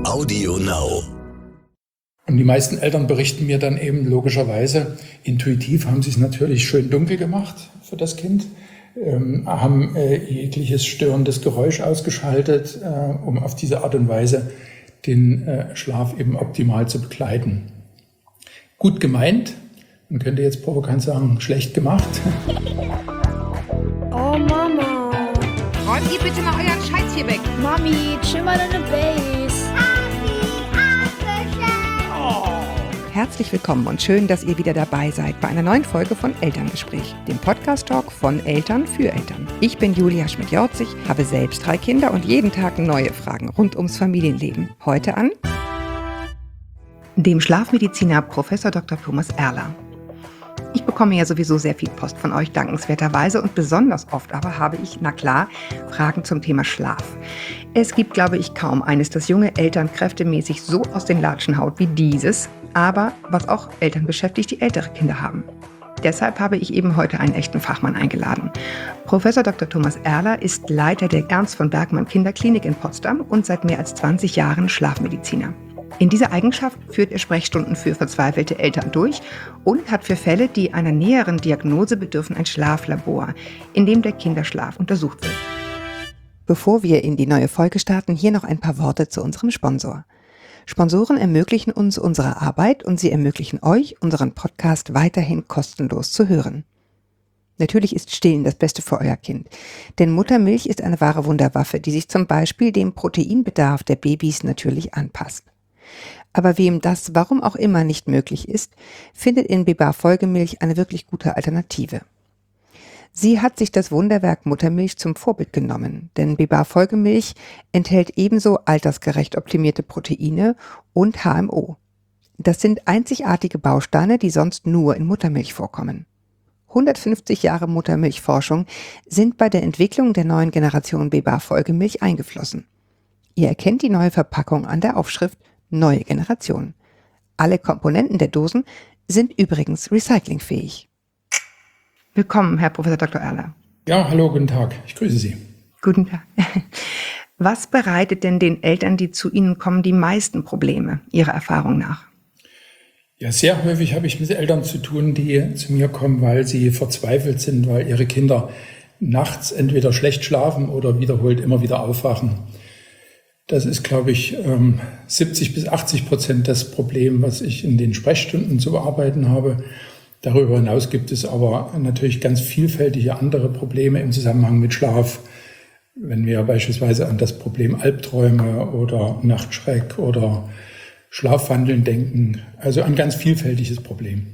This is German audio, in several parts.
Audio Now. Und die meisten Eltern berichten mir dann eben logischerweise, intuitiv haben sie es natürlich schön dunkel gemacht für das Kind, haben jegliches störendes Geräusch ausgeschaltet, um auf diese Art und Weise den Schlaf eben optimal zu begleiten. Gut gemeint, man könnte jetzt provokant sagen, schlecht gemacht. Oh Mama. Räumt ihr bitte mal euren Scheiß hier weg. Mami, chill mal deine Base. Herzlich willkommen und schön, dass ihr wieder dabei seid bei einer neuen Folge von Elterngespräch, dem Podcast-Talk von Eltern für Eltern. Ich bin Julia Schmidt-Jorzig, habe selbst 3 Kinder und jeden Tag neue Fragen rund ums Familienleben. Heute an dem Schlafmediziner Prof. Dr. Thomas Erler. Ich bekomme ja sowieso sehr viel Post von euch, dankenswerterweise, und besonders oft aber habe ich, na klar, Fragen zum Thema Schlaf. Es gibt, glaube ich, kaum eines, das junge Eltern kräftemäßig so aus den Latschen haut wie dieses, aber was auch Eltern beschäftigt, die ältere Kinder haben. Deshalb habe ich eben heute einen echten Fachmann eingeladen. Prof. Dr. Thomas Erler ist Leiter der Ernst von Bergmann Kinderklinik in Potsdam und seit mehr als 20 Jahren Schlafmediziner. In dieser Eigenschaft führt er Sprechstunden für verzweifelte Eltern durch und hat für Fälle, die einer näheren Diagnose bedürfen, ein Schlaflabor, in dem der Kinderschlaf untersucht wird. Bevor wir in die neue Folge starten, hier noch ein paar Worte zu unserem Sponsor. Sponsoren ermöglichen uns unsere Arbeit und sie ermöglichen euch, unseren Podcast weiterhin kostenlos zu hören. Natürlich ist Stillen das Beste für euer Kind, denn Muttermilch ist eine wahre Wunderwaffe, die sich zum Beispiel dem Proteinbedarf der Babys natürlich anpasst. Aber wem das, warum auch immer, nicht möglich ist, findet in Bebar Folgemilch eine wirklich gute Alternative. Sie hat sich das Wunderwerk Muttermilch zum Vorbild genommen, denn Bebar Folgemilch enthält ebenso altersgerecht optimierte Proteine und HMO. Das sind einzigartige Bausteine, die sonst nur in Muttermilch vorkommen. 150 Jahre Muttermilchforschung sind bei der Entwicklung der neuen Generation Bebar Folgemilch eingeflossen. Ihr erkennt die neue Verpackung an der Aufschrift Neue Generation. Alle Komponenten der Dosen sind übrigens recyclingfähig. Willkommen, Herr Prof. Dr. Erler. Ja, hallo, guten Tag. Ich grüße Sie. Guten Tag. Was bereitet denn den Eltern, die zu Ihnen kommen, die meisten Probleme, Ihrer Erfahrung nach? Ja, sehr häufig habe ich mit Eltern zu tun, die zu mir kommen, weil sie verzweifelt sind, weil ihre Kinder nachts entweder schlecht schlafen oder wiederholt immer wieder aufwachen. Das ist, glaube ich, 70-80% das Problem, was ich in den Sprechstunden zu bearbeiten habe. Darüber hinaus gibt es aber natürlich ganz vielfältige andere Probleme im Zusammenhang mit Schlaf. Wenn wir beispielsweise an das Problem Albträume oder Nachtschreck oder Schlafwandeln denken, also ein ganz vielfältiges Problem.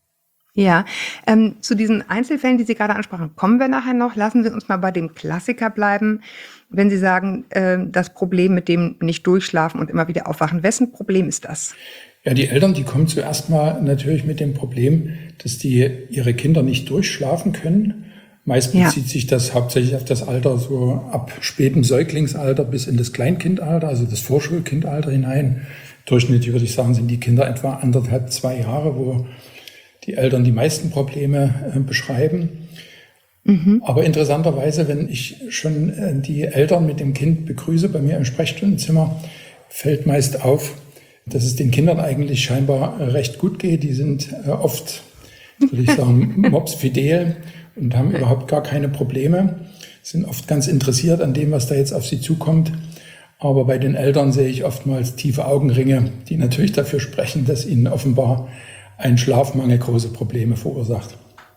Ja, zu diesen Einzelfällen, die Sie gerade ansprachen, kommen wir nachher noch. Lassen Sie uns mal bei dem Klassiker bleiben. Wenn Sie sagen, das Problem mit dem nicht durchschlafen und immer wieder aufwachen, wessen Problem ist das? Ja, die Eltern, die kommen zuerst mal natürlich mit dem Problem, dass die ihre Kinder nicht durchschlafen können. Meist bezieht sich das hauptsächlich auf das Alter so ab spätem Säuglingsalter bis in das Kleinkindalter, also das Vorschulkindalter hinein. Durchschnittlich würde ich sagen, sind die Kinder etwa 1,5, 2 Jahre, wo die Eltern die meisten Probleme beschreiben. Aber interessanterweise, wenn ich schon die Eltern mit dem Kind begrüße bei mir im Sprechstundenzimmer, fällt meist auf, dass es den Kindern eigentlich scheinbar recht gut geht. Die sind oft, würde ich sagen, mopsfidel und haben überhaupt gar keine Probleme, sind oft ganz interessiert an dem, was da jetzt auf sie zukommt. Aber bei den Eltern sehe ich oftmals tiefe Augenringe, die natürlich dafür sprechen, dass ihnen offenbar ein Schlafmangel große Probleme verursacht.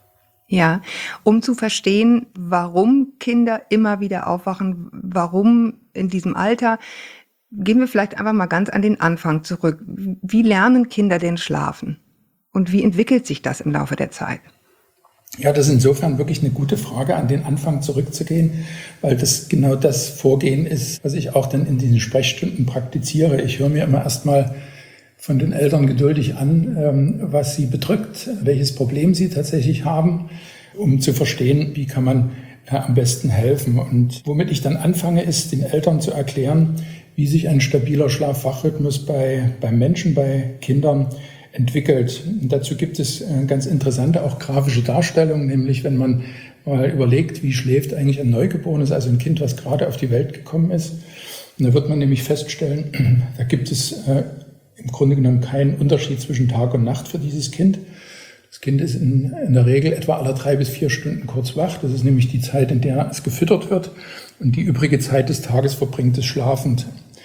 Ja, um zu verstehen, warum Kinder immer wieder aufwachen, warum in diesem Alter, gehen wir vielleicht einfach mal ganz an den Anfang zurück. Wie lernen Kinder denn schlafen? Und wie entwickelt sich das im Laufe der Zeit? Ja, das ist insofern wirklich eine gute Frage, an den Anfang zurückzugehen, weil das genau das Vorgehen ist, was ich auch dann in diesen Sprechstunden praktiziere. Ich höre mir immer erstmal von den Eltern geduldig an, was sie bedrückt, welches Problem sie tatsächlich haben, um zu verstehen, wie kann man am besten helfen. Und womit ich dann anfange, ist, den Eltern zu erklären, wie sich ein stabiler Schlaf-Wach-Rhythmus beim Menschen, bei Kindern entwickelt. Und dazu gibt es ganz interessante, auch grafische Darstellungen, nämlich wenn man mal überlegt, wie schläft eigentlich ein Neugeborenes, also ein Kind, was gerade auf die Welt gekommen ist. Und da wird man nämlich feststellen, da gibt es im Grunde genommen keinen Unterschied zwischen Tag und Nacht für dieses Kind. Das Kind ist in der Regel etwa alle 3 bis 4 Stunden kurz wach. Das ist nämlich die Zeit, in der es gefüttert wird. Und die übrige Zeit des Tages verbringt es schlafend.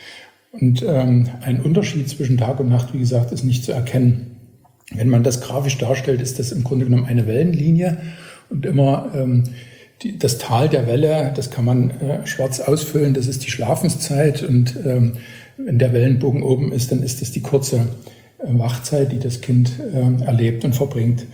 Und ein Unterschied zwischen Tag und Nacht, wie gesagt, ist nicht zu erkennen. Wenn man das grafisch darstellt, ist das im Grunde genommen eine Wellenlinie. Und immer das Tal der Welle, das kann man schwarz ausfüllen, das ist die Schlafenszeit. Und wenn der Wellenbogen oben ist, dann ist das die kurze Wachzeit, die das Kind erlebt und verbringt.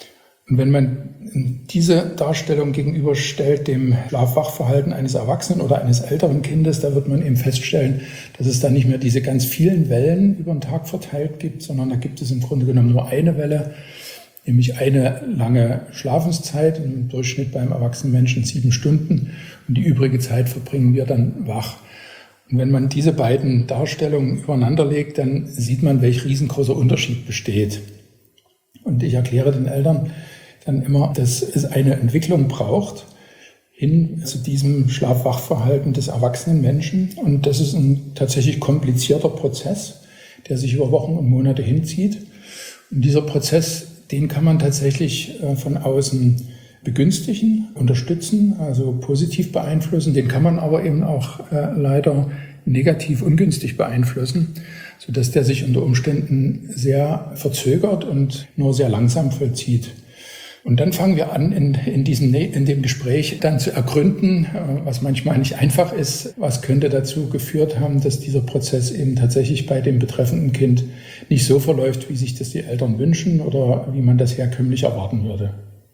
Und wenn man diese Darstellung gegenüberstellt dem Schlaf-Wach-Verhalten eines Erwachsenen oder eines älteren Kindes, da wird man eben feststellen, dass es da nicht mehr diese ganz vielen Wellen über den Tag verteilt gibt, sondern da gibt es im Grunde genommen nur eine Welle, nämlich eine lange Schlafenszeit, im Durchschnitt beim erwachsenen Menschen 7 Stunden, und die übrige Zeit verbringen wir dann wach. Und wenn man diese beiden Darstellungen übereinander legt, dann sieht man, welch riesengroßer Unterschied besteht. Und ich erkläre den Eltern dann immer, dass es eine Entwicklung braucht hin zu diesem Schlaf-Wach-Verhalten des erwachsenen Menschen. Und das ist ein tatsächlich komplizierter Prozess, der sich über Wochen und Monate hinzieht. Und dieser Prozess, den kann man tatsächlich von außen begünstigen, unterstützen, also positiv beeinflussen. Den kann man aber eben auch leider negativ ungünstig beeinflussen, sodass der sich unter Umständen sehr verzögert und nur sehr langsam vollzieht. Und dann fangen wir an, in dem Gespräch dann zu ergründen, was manchmal nicht einfach ist, was könnte dazu geführt haben, dass dieser Prozess eben tatsächlich bei dem betreffenden Kind nicht so verläuft, wie sich das die Eltern wünschen oder wie man das herkömmlich erwarten würde.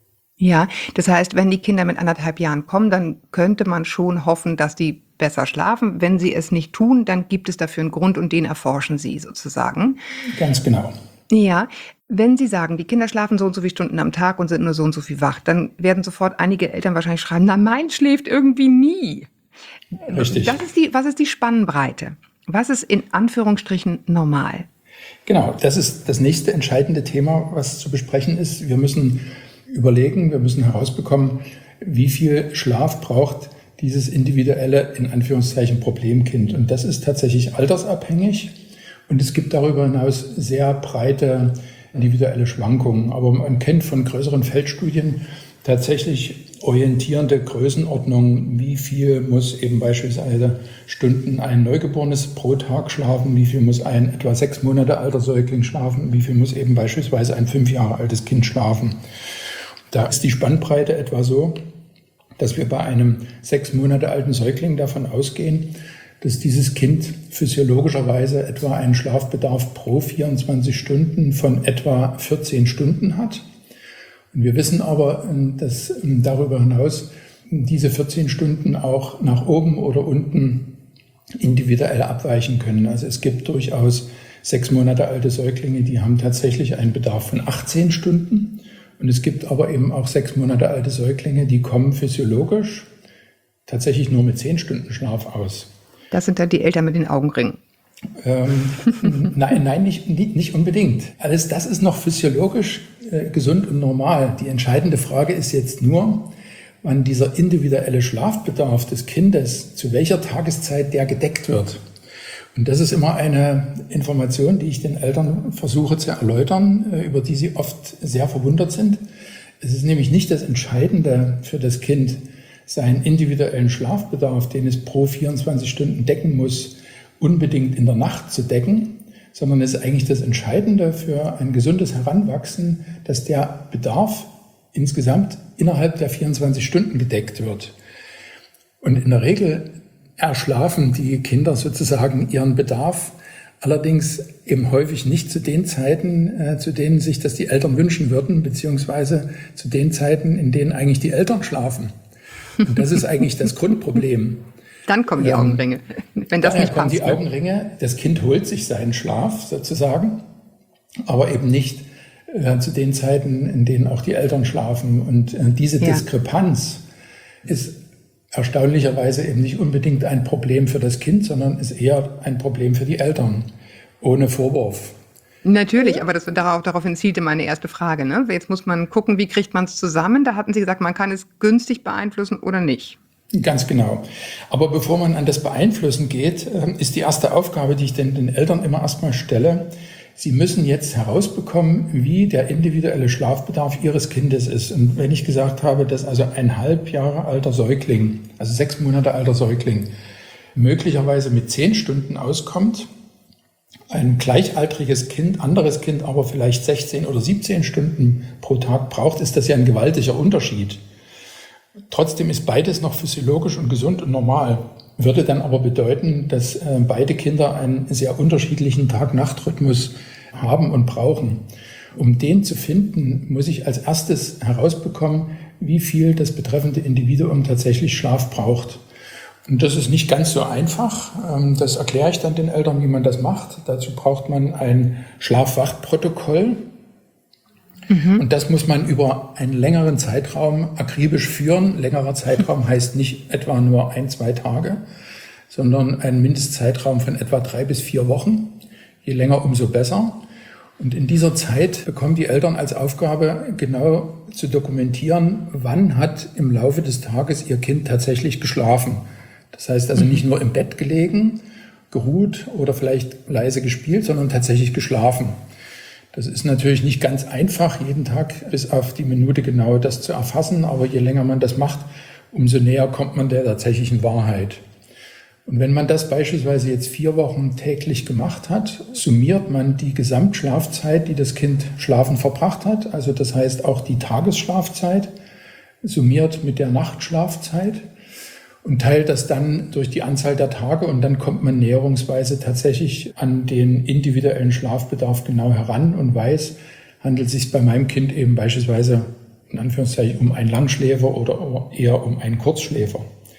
Ja, das heißt, wenn die Kinder mit 1,5 Jahren kommen, dann könnte man schon hoffen, dass die besser schlafen. Wenn sie es nicht tun, dann gibt es dafür einen Grund und den erforschen Sie sozusagen. Ganz genau. Ja, wenn Sie sagen, die Kinder schlafen so und so viele Stunden am Tag und sind nur so und so viel wach, dann werden sofort einige Eltern wahrscheinlich schreiben, na, mein schläft irgendwie nie. Richtig. Was ist die Spannbreite? Was ist in Anführungsstrichen normal? Genau, das ist das nächste entscheidende Thema, was zu besprechen ist. Wir müssen überlegen, wir müssen herausbekommen, wie viel Schlaf braucht dieses individuelle, in Anführungszeichen, Problemkind. Und das ist tatsächlich altersabhängig. Und es gibt darüber hinaus sehr breite individuelle Schwankungen. Aber man kennt von größeren Feldstudien tatsächlich orientierende Größenordnungen. Wie viel muss eben beispielsweise Stunden ein Neugeborenes pro Tag schlafen? Wie viel muss ein etwa 6 Monate alter Säugling schlafen? Wie viel muss eben beispielsweise ein 5 Jahre altes Kind schlafen? Da ist die Spannbreite etwa so, dass wir bei einem 6 Monate alten Säugling davon ausgehen, dass dieses Kind physiologischerweise etwa einen Schlafbedarf pro 24 Stunden von etwa 14 Stunden hat. Und wir wissen aber, dass darüber hinaus diese 14 Stunden auch nach oben oder unten individuell abweichen können. Also es gibt durchaus 6 Monate alte Säuglinge, die haben tatsächlich einen Bedarf von 18 Stunden. Und es gibt aber eben auch 6 Monate alte Säuglinge, die kommen physiologisch tatsächlich nur mit 10 Stunden Schlaf aus. Das sind dann die Eltern mit den Augenringen. Nein, nicht unbedingt. Alles das ist noch physiologisch gesund und normal. Die entscheidende Frage ist jetzt nur, wann dieser individuelle Schlafbedarf des Kindes, zu welcher Tageszeit der gedeckt wird. Und das ist immer eine Information, die ich den Eltern versuche zu erläutern, über die sie oft sehr verwundert sind. Es ist nämlich nicht das Entscheidende für das Kind, seinen individuellen Schlafbedarf, den es pro 24 Stunden decken muss, unbedingt in der Nacht zu decken, sondern es ist eigentlich das Entscheidende für ein gesundes Heranwachsen, dass der Bedarf insgesamt innerhalb der 24 Stunden gedeckt wird. Und in der Regel erschlafen die Kinder sozusagen ihren Bedarf, allerdings eben häufig nicht zu den Zeiten, zu denen sich das die Eltern wünschen würden, beziehungsweise zu den Zeiten, in denen eigentlich die Eltern schlafen. Und das ist eigentlich das Grundproblem. Dann kommen die Augenringe, wenn das nicht passt. Dann kommen die Augenringe, das Kind holt sich seinen Schlaf sozusagen, aber eben nicht zu den Zeiten, in denen auch die Eltern schlafen. Und diese Diskrepanz ist erstaunlicherweise eben nicht unbedingt ein Problem für das Kind, sondern ist eher ein Problem für die Eltern, ohne Vorwurf. Natürlich, aber daraufhin zielte meine erste Frage. Ne? Jetzt muss man gucken, wie kriegt man es zusammen. Da hatten Sie gesagt, man kann es günstig beeinflussen oder nicht. Ganz genau. Aber bevor man an das Beeinflussen geht, ist die erste Aufgabe, die ich den Eltern immer erstmal stelle, sie müssen jetzt herausbekommen, wie der individuelle Schlafbedarf ihres Kindes ist. Und wenn ich gesagt habe, dass also ein 1,5 Jahre alter Säugling, also 6 Monate alter Säugling, möglicherweise mit 10 Stunden auskommt, ein gleichaltriges Kind, anderes Kind aber vielleicht 16 oder 17 Stunden pro Tag braucht, ist das ja ein gewaltiger Unterschied. Trotzdem ist beides noch physiologisch und gesund und normal. Würde dann aber bedeuten, dass beide Kinder einen sehr unterschiedlichen Tag-Nacht-Rhythmus haben und brauchen. Um den zu finden, muss ich als erstes herausbekommen, wie viel das betreffende Individuum tatsächlich Schlaf braucht. Und das ist nicht ganz so einfach. Das erkläre ich dann den Eltern, wie man das macht. Dazu braucht man ein Schlaf-Wach-Protokoll. Und das muss man über einen längeren Zeitraum akribisch führen. Längerer Zeitraum heißt nicht etwa nur 1-2 Tage, sondern ein Mindestzeitraum von etwa 3 bis 4 Wochen. Je länger, umso besser. Und in dieser Zeit bekommen die Eltern als Aufgabe, genau zu dokumentieren, wann hat im Laufe des Tages ihr Kind tatsächlich geschlafen. Das heißt also nicht nur im Bett gelegen, geruht oder vielleicht leise gespielt, sondern tatsächlich geschlafen. Das ist natürlich nicht ganz einfach, jeden Tag bis auf die Minute genau das zu erfassen, aber je länger man das macht, umso näher kommt man der tatsächlichen Wahrheit. Und wenn man das beispielsweise jetzt 4 Wochen täglich gemacht hat, summiert man die Gesamtschlafzeit, die das Kind schlafen verbracht hat, also das heißt auch die Tagesschlafzeit, summiert mit der Nachtschlafzeit und teilt das dann durch die Anzahl der Tage und dann kommt man näherungsweise tatsächlich an den individuellen Schlafbedarf genau heran und weiß, handelt es sich bei meinem Kind eben beispielsweise in Anführungszeichen um einen Langschläfer oder eher um einen Kurzschläfer.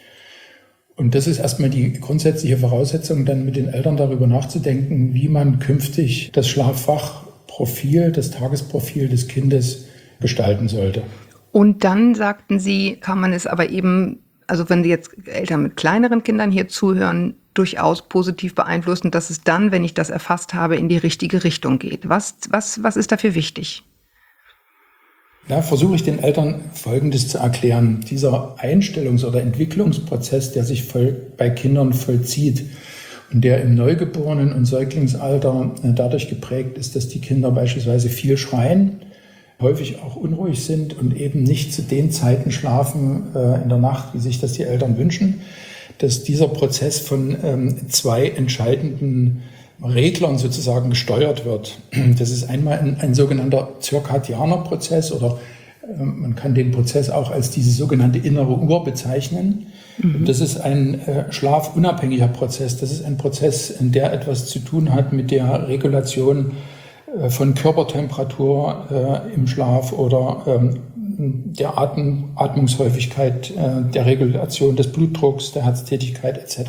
Und das ist erstmal die grundsätzliche Voraussetzung, dann mit den Eltern darüber nachzudenken, wie man künftig das Schlafwachprofil, das Tagesprofil des Kindes gestalten sollte. Und dann sagten Sie, kann man es aber eben, also wenn jetzt Eltern mit kleineren Kindern hier zuhören, durchaus positiv beeinflussen, dass es dann, wenn ich das erfasst habe, in die richtige Richtung geht. Was ist dafür wichtig? Da versuche ich den Eltern Folgendes zu erklären. Dieser Einstellungs- oder Entwicklungsprozess, der sich bei Kindern vollzieht und der im Neugeborenen- und Säuglingsalter dadurch geprägt ist, dass die Kinder beispielsweise viel schreien, häufig auch unruhig sind und eben nicht zu den Zeiten schlafen in der Nacht, wie sich das die Eltern wünschen, dass dieser Prozess von 2 entscheidenden Reglern sozusagen gesteuert wird. Das ist einmal ein sogenannter zirkadianer Prozess oder man kann den Prozess auch als diese sogenannte innere Uhr bezeichnen. Und das ist ein schlafunabhängiger Prozess. Das ist ein Prozess, der etwas zu tun hat mit der Regulation von Körpertemperatur im Schlaf oder der Atmungshäufigkeit, der Regulation des Blutdrucks, der Herztätigkeit etc.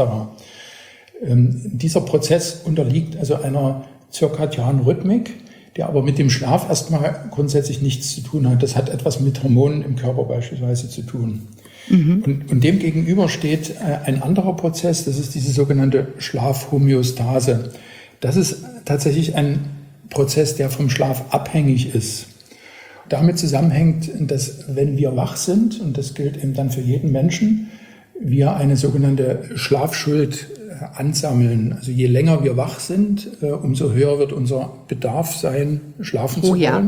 Dieser Prozess unterliegt also einer zirkadianen Rhythmik, der aber mit dem Schlaf erstmal grundsätzlich nichts zu tun hat. Das hat etwas mit Hormonen im Körper beispielsweise zu tun. Und dem gegenüber steht ein anderer Prozess, das ist diese sogenannte Schlafhomöostase. Das ist tatsächlich ein Prozess, der vom Schlaf abhängig ist. Damit zusammenhängt, dass wenn wir wach sind, und das gilt eben dann für jeden Menschen, wir eine sogenannte Schlafschuld ansammeln. Also je länger wir wach sind, umso höher wird unser Bedarf sein, schlafen zu wollen. Ja.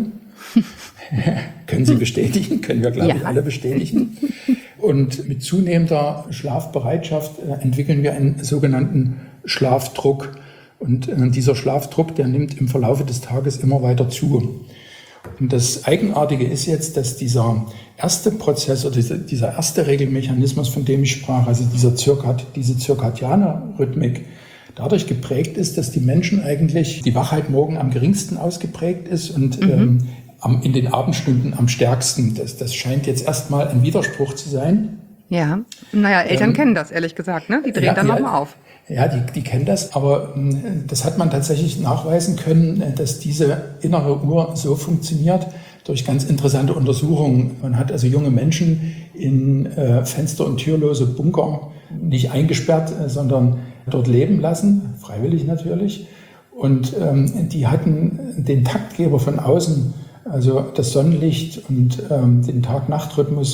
Können Sie bestätigen, können wir, glaube ich, alle bestätigen. Und mit zunehmender Schlafbereitschaft entwickeln wir einen sogenannten Schlafdruck. Und dieser Schlafdruck, der nimmt im Verlaufe des Tages immer weiter zu. Und das Eigenartige ist jetzt, dass dieser erste Prozess oder dieser erste Regelmechanismus, von dem ich sprach, also diese zirkadiane Rhythmik, dadurch geprägt ist, dass die Menschen eigentlich die Wachheit morgen am geringsten ausgeprägt ist und in den Abendstunden am stärksten. Das scheint jetzt erstmal ein Widerspruch zu sein. Ja, naja, Eltern kennen das, ehrlich gesagt, ne? Die drehen dann nochmal auf. Ja, die kennen das, aber das hat man tatsächlich nachweisen können, dass diese innere Uhr so funktioniert durch ganz interessante Untersuchungen. Man hat also junge Menschen in fenster- und türlose Bunker nicht eingesperrt, sondern dort leben lassen, freiwillig natürlich. Und die hatten den Taktgeber von außen, also das Sonnenlicht und den Tag-Nacht-Rhythmus,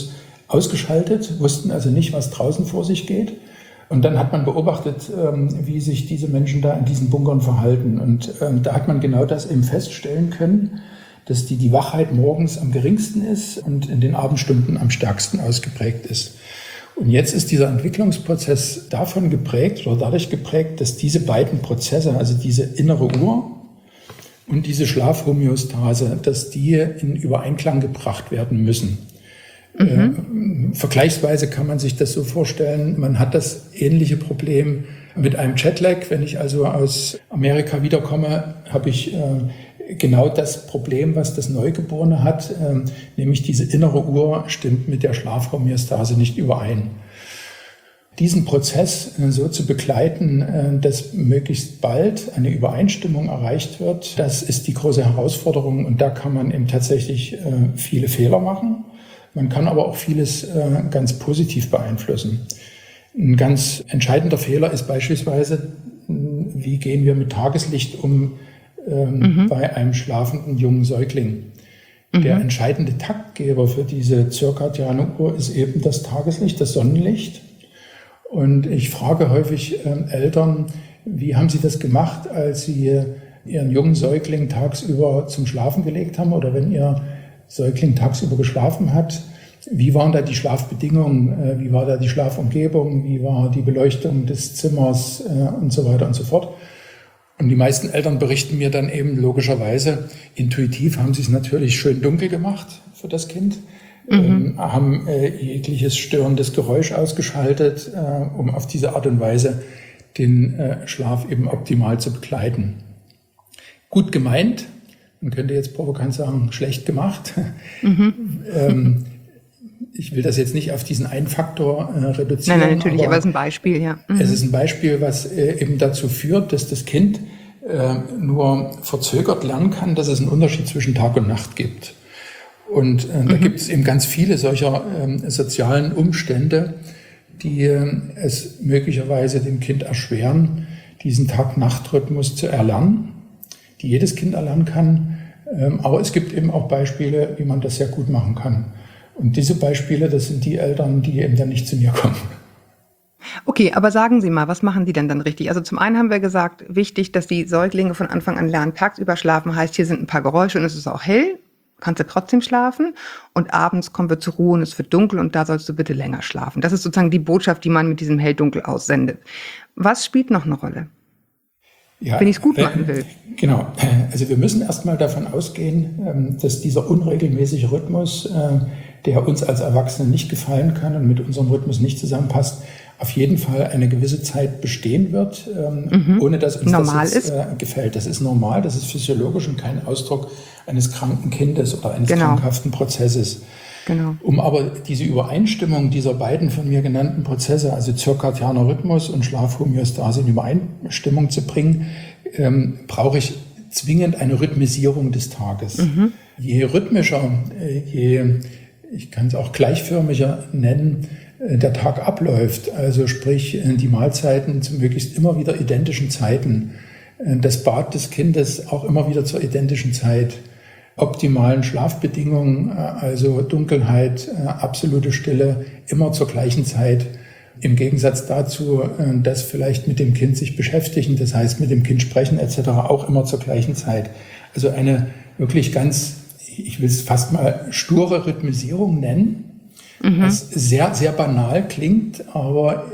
ausgeschaltet, wussten also nicht, was draußen vor sich geht. Und dann hat man beobachtet, wie sich diese Menschen da in diesen Bunkern verhalten. Und da hat man genau das eben feststellen können, dass die Wachheit morgens am geringsten ist und in den Abendstunden am stärksten ausgeprägt ist. Und jetzt ist dieser Entwicklungsprozess davon geprägt oder dadurch geprägt, dass diese beiden Prozesse, also diese innere Uhr und diese Schlafhomöostase, dass die in Übereinklang gebracht werden müssen. Vergleichsweise kann man sich das so vorstellen, man hat das ähnliche Problem mit einem Jetlag. Wenn ich also aus Amerika wiederkomme, habe ich genau das Problem, was das Neugeborene hat, nämlich diese innere Uhr stimmt mit der Schlafhomöostase nicht überein. Diesen Prozess so zu begleiten, dass möglichst bald eine Übereinstimmung erreicht wird, das ist die große Herausforderung und da kann man eben tatsächlich viele Fehler machen. Man kann aber auch vieles ganz positiv beeinflussen. Ein ganz entscheidender Fehler ist beispielsweise, wie gehen wir mit Tageslicht um bei einem schlafenden jungen Säugling. Der entscheidende Taktgeber für diese zirkadiane Uhr ist eben das Tageslicht, das Sonnenlicht. Und ich frage häufig Eltern, wie haben sie das gemacht, als sie ihren jungen Säugling tagsüber zum Schlafen gelegt haben oder wenn ihr Säugling tagsüber geschlafen hat. Wie waren da die Schlafbedingungen, wie war da die Schlafumgebung, wie war die Beleuchtung des Zimmers und so weiter und so fort. Und die meisten Eltern berichten mir dann eben logischerweise, intuitiv haben sie es natürlich schön dunkel gemacht für das Kind, haben jegliches störendes Geräusch ausgeschaltet, um auf diese Art und Weise den Schlaf eben optimal zu begleiten. Gut gemeint, man könnte jetzt provokant sagen, schlecht gemacht. Ich will das jetzt nicht auf diesen einen Faktor reduzieren. Nein, natürlich, aber es ist ein Beispiel, ja. Es ist ein Beispiel, was eben dazu führt, dass das Kind nur verzögert lernen kann, dass es einen Unterschied zwischen Tag und Nacht gibt. Und da gibt es eben ganz viele solcher sozialen Umstände, die es möglicherweise dem Kind erschweren, diesen Tag-Nacht-Rhythmus zu erlernen, die jedes Kind erlernen kann. Aber es gibt eben auch Beispiele, wie man das sehr gut machen kann. Und diese Beispiele, das sind die Eltern, die eben dann nicht zu mir kommen. Okay, aber sagen Sie mal, was machen die denn dann richtig? Also zum einen haben wir gesagt, wichtig, dass die Säuglinge von Anfang an lernen, tagsüber schlafen heißt, hier sind ein paar Geräusche und es ist auch hell, kannst du trotzdem schlafen und abends kommen wir zur Ruhe und es wird dunkel und da sollst du bitte länger schlafen. Das ist sozusagen die Botschaft, die man mit diesem Hell-Dunkel aussendet. Was spielt noch eine Rolle? Ja, wenn ich es gut machen will. Genau. Also wir müssen erstmal davon ausgehen, dass dieser unregelmäßige Rhythmus, der uns als Erwachsene nicht gefallen kann und mit unserem Rhythmus nicht zusammenpasst, auf jeden Fall eine gewisse Zeit bestehen wird, ohne dass uns normal das jetzt, gefällt. Das ist normal, das ist physiologisch und kein Ausdruck eines kranken Kindes oder eines krankhaften Prozesses. Genau. Um aber diese Übereinstimmung dieser beiden von mir genannten Prozesse, also zirkadianer Rhythmus und Schlafhomöostase in Übereinstimmung zu bringen, brauche ich zwingend eine Rhythmisierung des Tages. Je rhythmischer, ich kann es auch gleichförmiger nennen, der Tag abläuft, also sprich die Mahlzeiten zu möglichst immer wieder identischen Zeiten, das Bad des Kindes auch immer wieder zur identischen Zeit, optimalen Schlafbedingungen, also Dunkelheit, absolute Stille, immer zur gleichen Zeit. Im Gegensatz dazu, das vielleicht mit dem Kind sich beschäftigen, das heißt mit dem Kind sprechen etc. auch immer zur gleichen Zeit. Also eine wirklich ganz, ich will es fast mal sture Rhythmisierung nennen, was sehr, sehr banal klingt, aber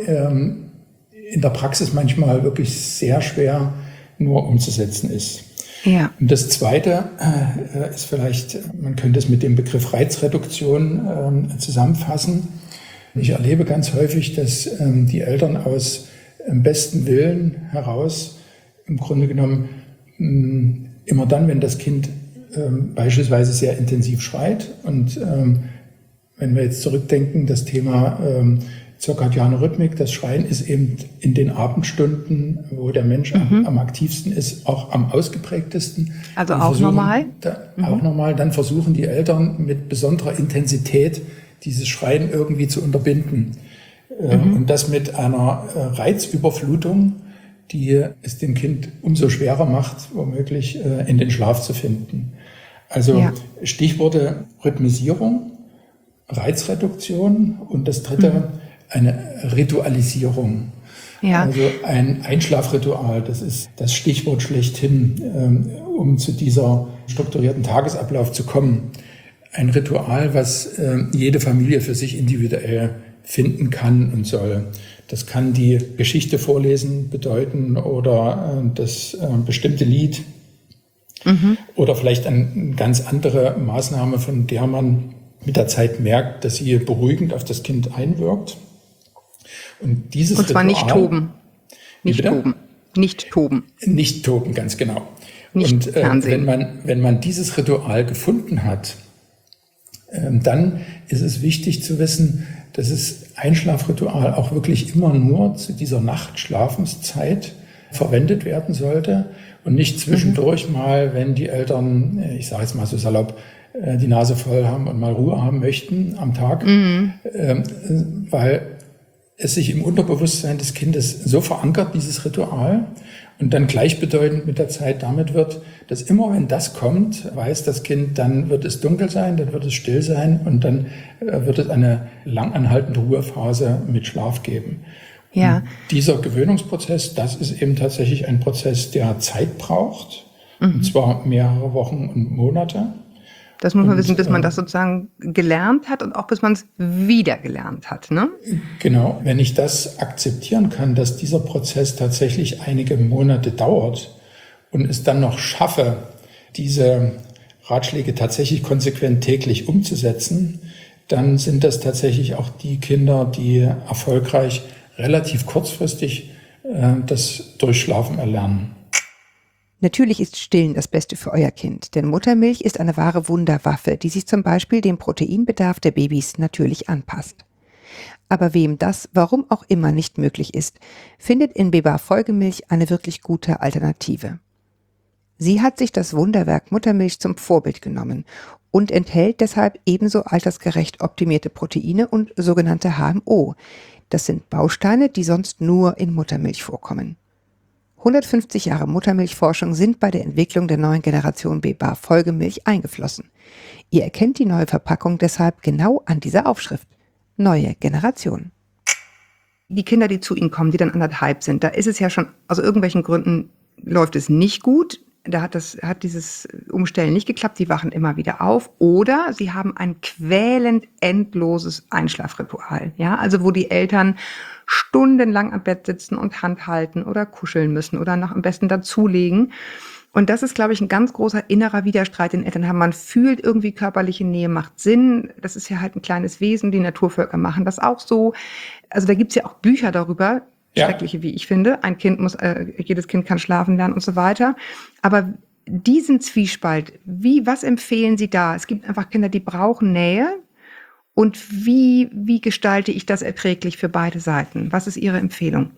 in der Praxis manchmal wirklich sehr schwer nur umzusetzen ist. Ja. Und das Zweite ist vielleicht, man könnte es mit dem Begriff Reizreduktion zusammenfassen. Ich erlebe ganz häufig, dass die Eltern aus besten Willen heraus im Grunde genommen immer dann, wenn das Kind beispielsweise sehr intensiv schreit und wenn wir jetzt zurückdenken, das Thema zirkadiane Rhythmik, das Schreien ist eben in den Abendstunden, wo der Mensch am aktivsten ist, auch am ausgeprägtesten. Also auch normal? Auch normal. Dann versuchen die Eltern mit besonderer Intensität dieses Schreien irgendwie zu unterbinden. Und das mit einer Reizüberflutung, die es dem Kind umso schwerer macht, womöglich in den Schlaf zu finden. Also Stichworte Rhythmisierung, Reizreduktion und das dritte eine Ritualisierung. Ja. Also ein Einschlafritual, das ist das Stichwort schlechthin, um zu dieser strukturierten Tagesablauf zu kommen. Ein Ritual, was jede Familie für sich individuell finden kann und soll. Das kann die Geschichte vorlesen bedeuten oder das bestimmte Lied oder vielleicht eine ganz andere Maßnahme, von der man mit der Zeit merkt, dass sie beruhigend auf das Kind einwirkt. Und dieses Und zwar Ritual, nicht toben. Nicht toben. Nicht toben. Nicht toben, ganz genau. Nicht und Fernsehen. wenn man dieses Ritual gefunden hat, dann ist es wichtig zu wissen, dass das Einschlafritual auch wirklich immer nur zu dieser Nachtschlafenszeit verwendet werden sollte und nicht zwischendurch mal, wenn die Eltern, ich sage jetzt mal so salopp, die Nase voll haben und mal Ruhe haben möchten am Tag, weil es sich im Unterbewusstsein des Kindes so verankert, dieses Ritual, und dann gleichbedeutend mit der Zeit damit wird, dass immer wenn das kommt, weiß das Kind, dann wird es dunkel sein, dann wird es still sein und dann wird es eine langanhaltende Ruhephase mit Schlaf geben. Ja. Und dieser Gewöhnungsprozess, das ist eben tatsächlich ein Prozess, der Zeit braucht, und zwar mehrere Wochen und Monate. Das muss man wissen, bis man das sozusagen gelernt hat und auch bis man es wieder gelernt hat, ne? Genau. Wenn ich das akzeptieren kann, dass dieser Prozess tatsächlich einige Monate dauert und es dann noch schaffe, diese Ratschläge tatsächlich konsequent täglich umzusetzen, dann sind das tatsächlich auch die Kinder, die erfolgreich relativ kurzfristig das Durchschlafen erlernen. Natürlich ist Stillen das Beste für euer Kind, denn Muttermilch ist eine wahre Wunderwaffe, die sich zum Beispiel dem Proteinbedarf der Babys natürlich anpasst. Aber wem das, warum auch immer, nicht möglich ist, findet in Beba Folgemilch eine wirklich gute Alternative. Sie hat sich das Wunderwerk Muttermilch zum Vorbild genommen und enthält deshalb ebenso altersgerecht optimierte Proteine und sogenannte HMO. Das sind Bausteine, die sonst nur in Muttermilch vorkommen. 150 Jahre Muttermilchforschung sind bei der Entwicklung der neuen Generation Beba Folgemilch eingeflossen. Ihr erkennt die neue Verpackung deshalb genau an dieser Aufschrift. Neue Generation. Die Kinder, die zu Ihnen kommen, die dann 1,5 sind, da ist es ja schon, aus irgendwelchen Gründen läuft es nicht gut. Da hat dieses Umstellen nicht geklappt, die wachen immer wieder auf. Oder sie haben ein quälend endloses Einschlafritual. Ja, also wo die Eltern stundenlang am Bett sitzen und Hand halten oder kuscheln müssen oder noch am besten dazulegen. Und das ist, glaube ich, ein ganz großer innerer Widerstreit, den Eltern haben. Man fühlt irgendwie, körperliche Nähe macht Sinn. Das ist ja halt ein kleines Wesen. Die Naturvölker machen das auch so. Also da gibt's ja auch Bücher darüber. Ja. Schreckliche, wie ich finde. Jedes Kind kann schlafen lernen und so weiter. Aber diesen Zwiespalt, was empfehlen Sie da? Es gibt einfach Kinder, die brauchen Nähe. Und wie gestalte ich das erträglich für beide Seiten? Was ist Ihre Empfehlung?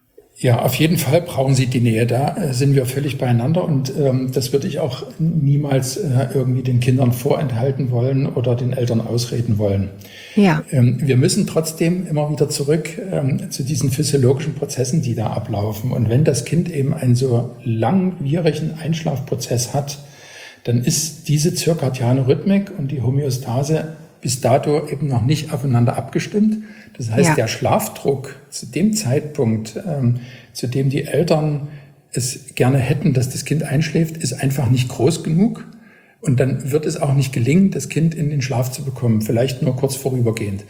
Ja, auf jeden Fall brauchen Sie die Nähe. Da sind wir völlig beieinander und das würde ich auch niemals irgendwie den Kindern vorenthalten wollen oder den Eltern ausreden wollen. Ja. Wir müssen trotzdem immer wieder zurück zu diesen physiologischen Prozessen, die da ablaufen. Und wenn das Kind eben einen so langwierigen Einschlafprozess hat, dann ist diese zirkadiane Rhythmik und die Homöostase bis dato eben noch nicht aufeinander abgestimmt. Das heißt, der Schlafdruck zu dem Zeitpunkt, zu dem die Eltern es gerne hätten, dass das Kind einschläft, ist einfach nicht groß genug. Und dann wird es auch nicht gelingen, das Kind in den Schlaf zu bekommen, vielleicht nur kurz vorübergehend.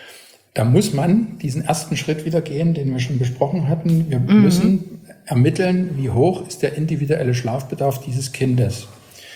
Da muss man diesen ersten Schritt wieder gehen, den wir schon besprochen hatten. Wir müssen ermitteln, wie hoch ist der individuelle Schlafbedarf dieses Kindes.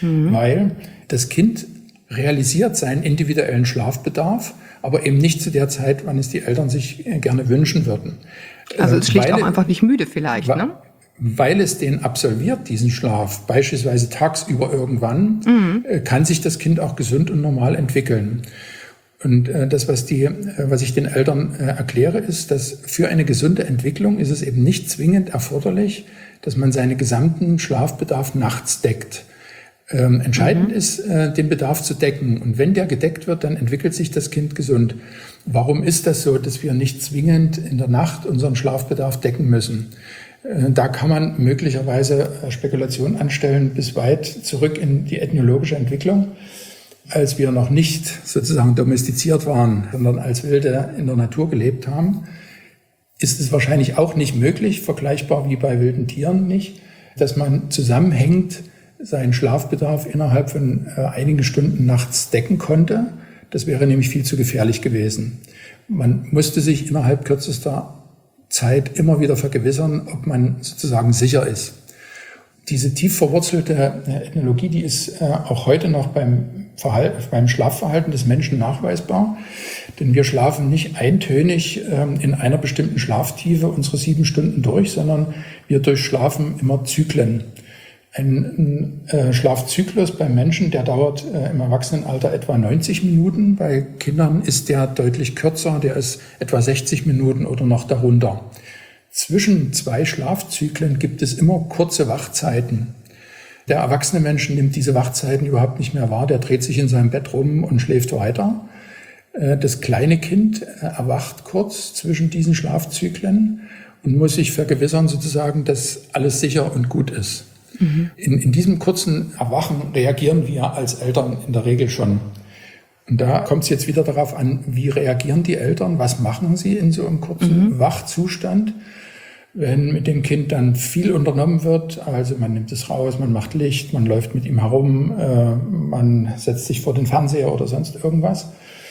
Weil das Kind realisiert seinen individuellen Schlafbedarf, aber eben nicht zu der Zeit, wann es die Eltern sich gerne wünschen würden. Also es schlicht auch einfach nicht müde vielleicht, ne? Weil es den absolviert, diesen Schlaf, beispielsweise tagsüber irgendwann, kann sich das Kind auch gesund und normal entwickeln. Und das, was ich den Eltern erkläre, ist, dass für eine gesunde Entwicklung ist es eben nicht zwingend erforderlich, dass man seinen gesamten Schlafbedarf nachts deckt. Entscheidend ist, den Bedarf zu decken. Und wenn der gedeckt wird, dann entwickelt sich das Kind gesund. Warum ist das so, dass wir nicht zwingend in der Nacht unseren Schlafbedarf decken müssen? Da kann man möglicherweise Spekulationen anstellen bis weit zurück in die ethnologische Entwicklung. als wir noch nicht sozusagen domestiziert waren, sondern als Wilde in der Natur gelebt haben, ist es wahrscheinlich auch nicht möglich, vergleichbar wie bei wilden Tieren nicht, dass man zusammenhängend seinen Schlafbedarf innerhalb von einigen Stunden nachts decken konnte. Das wäre nämlich viel zu gefährlich gewesen. Man musste sich innerhalb kürzester Zeit immer wieder vergewissern, ob man sozusagen sicher ist. Diese tief verwurzelte Ethnologie, die ist auch heute noch beim Schlafverhalten des Menschen nachweisbar. Denn wir schlafen nicht eintönig in einer bestimmten Schlaftiefe unsere 7 Stunden durch, sondern wir durchschlafen immer Zyklen. Ein Schlafzyklus beim Menschen, der dauert im Erwachsenenalter etwa 90 Minuten. Bei Kindern ist der deutlich kürzer, der ist etwa 60 Minuten oder noch darunter. Zwischen 2 Schlafzyklen gibt es immer kurze Wachzeiten. Der erwachsene Mensch nimmt diese Wachzeiten überhaupt nicht mehr wahr, der dreht sich in seinem Bett rum und schläft weiter. Das kleine Kind erwacht kurz zwischen diesen Schlafzyklen und muss sich vergewissern sozusagen, dass alles sicher und gut ist. Mhm. In diesem kurzen Erwachen reagieren wir als Eltern in der Regel schon. Und da kommt es jetzt wieder darauf an, wie reagieren die Eltern, was machen sie in so einem kurzen Wachzustand. Wenn mit dem Kind dann viel unternommen wird, also man nimmt es raus, man macht Licht, man läuft mit ihm herum, man setzt sich vor den Fernseher oder sonst irgendwas,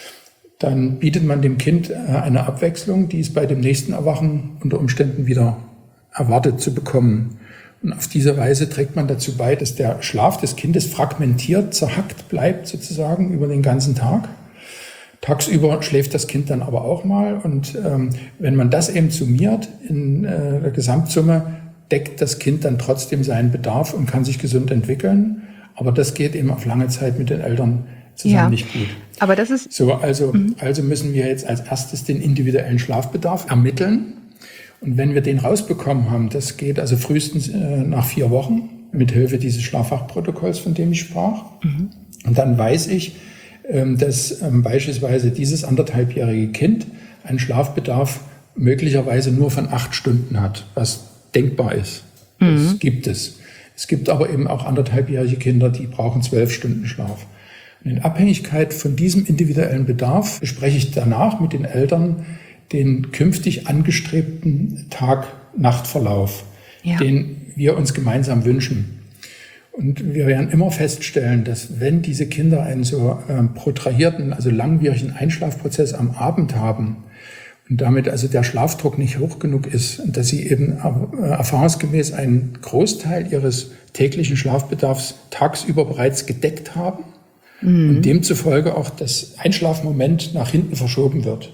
dann bietet man dem Kind eine Abwechslung, die es bei dem nächsten Erwachen unter Umständen wieder erwartet zu bekommen. Und auf diese Weise trägt man dazu bei, dass der Schlaf des Kindes fragmentiert, zerhackt bleibt sozusagen über den ganzen Tag. Tagsüber schläft das Kind dann aber auch mal. Und wenn man das eben summiert in der Gesamtsumme, deckt das Kind dann trotzdem seinen Bedarf und kann sich gesund entwickeln. Aber das geht eben auf lange Zeit mit den Eltern zusammen nicht gut. Aber das ist so. Also müssen wir jetzt als erstes den individuellen Schlafbedarf ermitteln. Und wenn wir den rausbekommen haben, das geht also frühestens nach 4 Wochen mit Hilfe dieses Schlafwachprotokolls, von dem ich sprach. Und dann weiß ich, dass beispielsweise dieses 1,5-jährige Kind einen Schlafbedarf möglicherweise nur von 8 Stunden hat, was denkbar ist. Das gibt es. Es gibt aber eben auch 1,5-jährige Kinder, die brauchen 12 Stunden Schlaf. Und in Abhängigkeit von diesem individuellen Bedarf bespreche ich danach mit den Eltern den künftig angestrebten Tag-Nacht-Verlauf, den wir uns gemeinsam wünschen. Und wir werden immer feststellen, dass wenn diese Kinder einen so protrahierten, also langwierigen Einschlafprozess am Abend haben und damit also der Schlafdruck nicht hoch genug ist und dass sie eben erfahrungsgemäß einen Großteil ihres täglichen Schlafbedarfs tagsüber bereits gedeckt haben und demzufolge auch das Einschlafmoment nach hinten verschoben wird.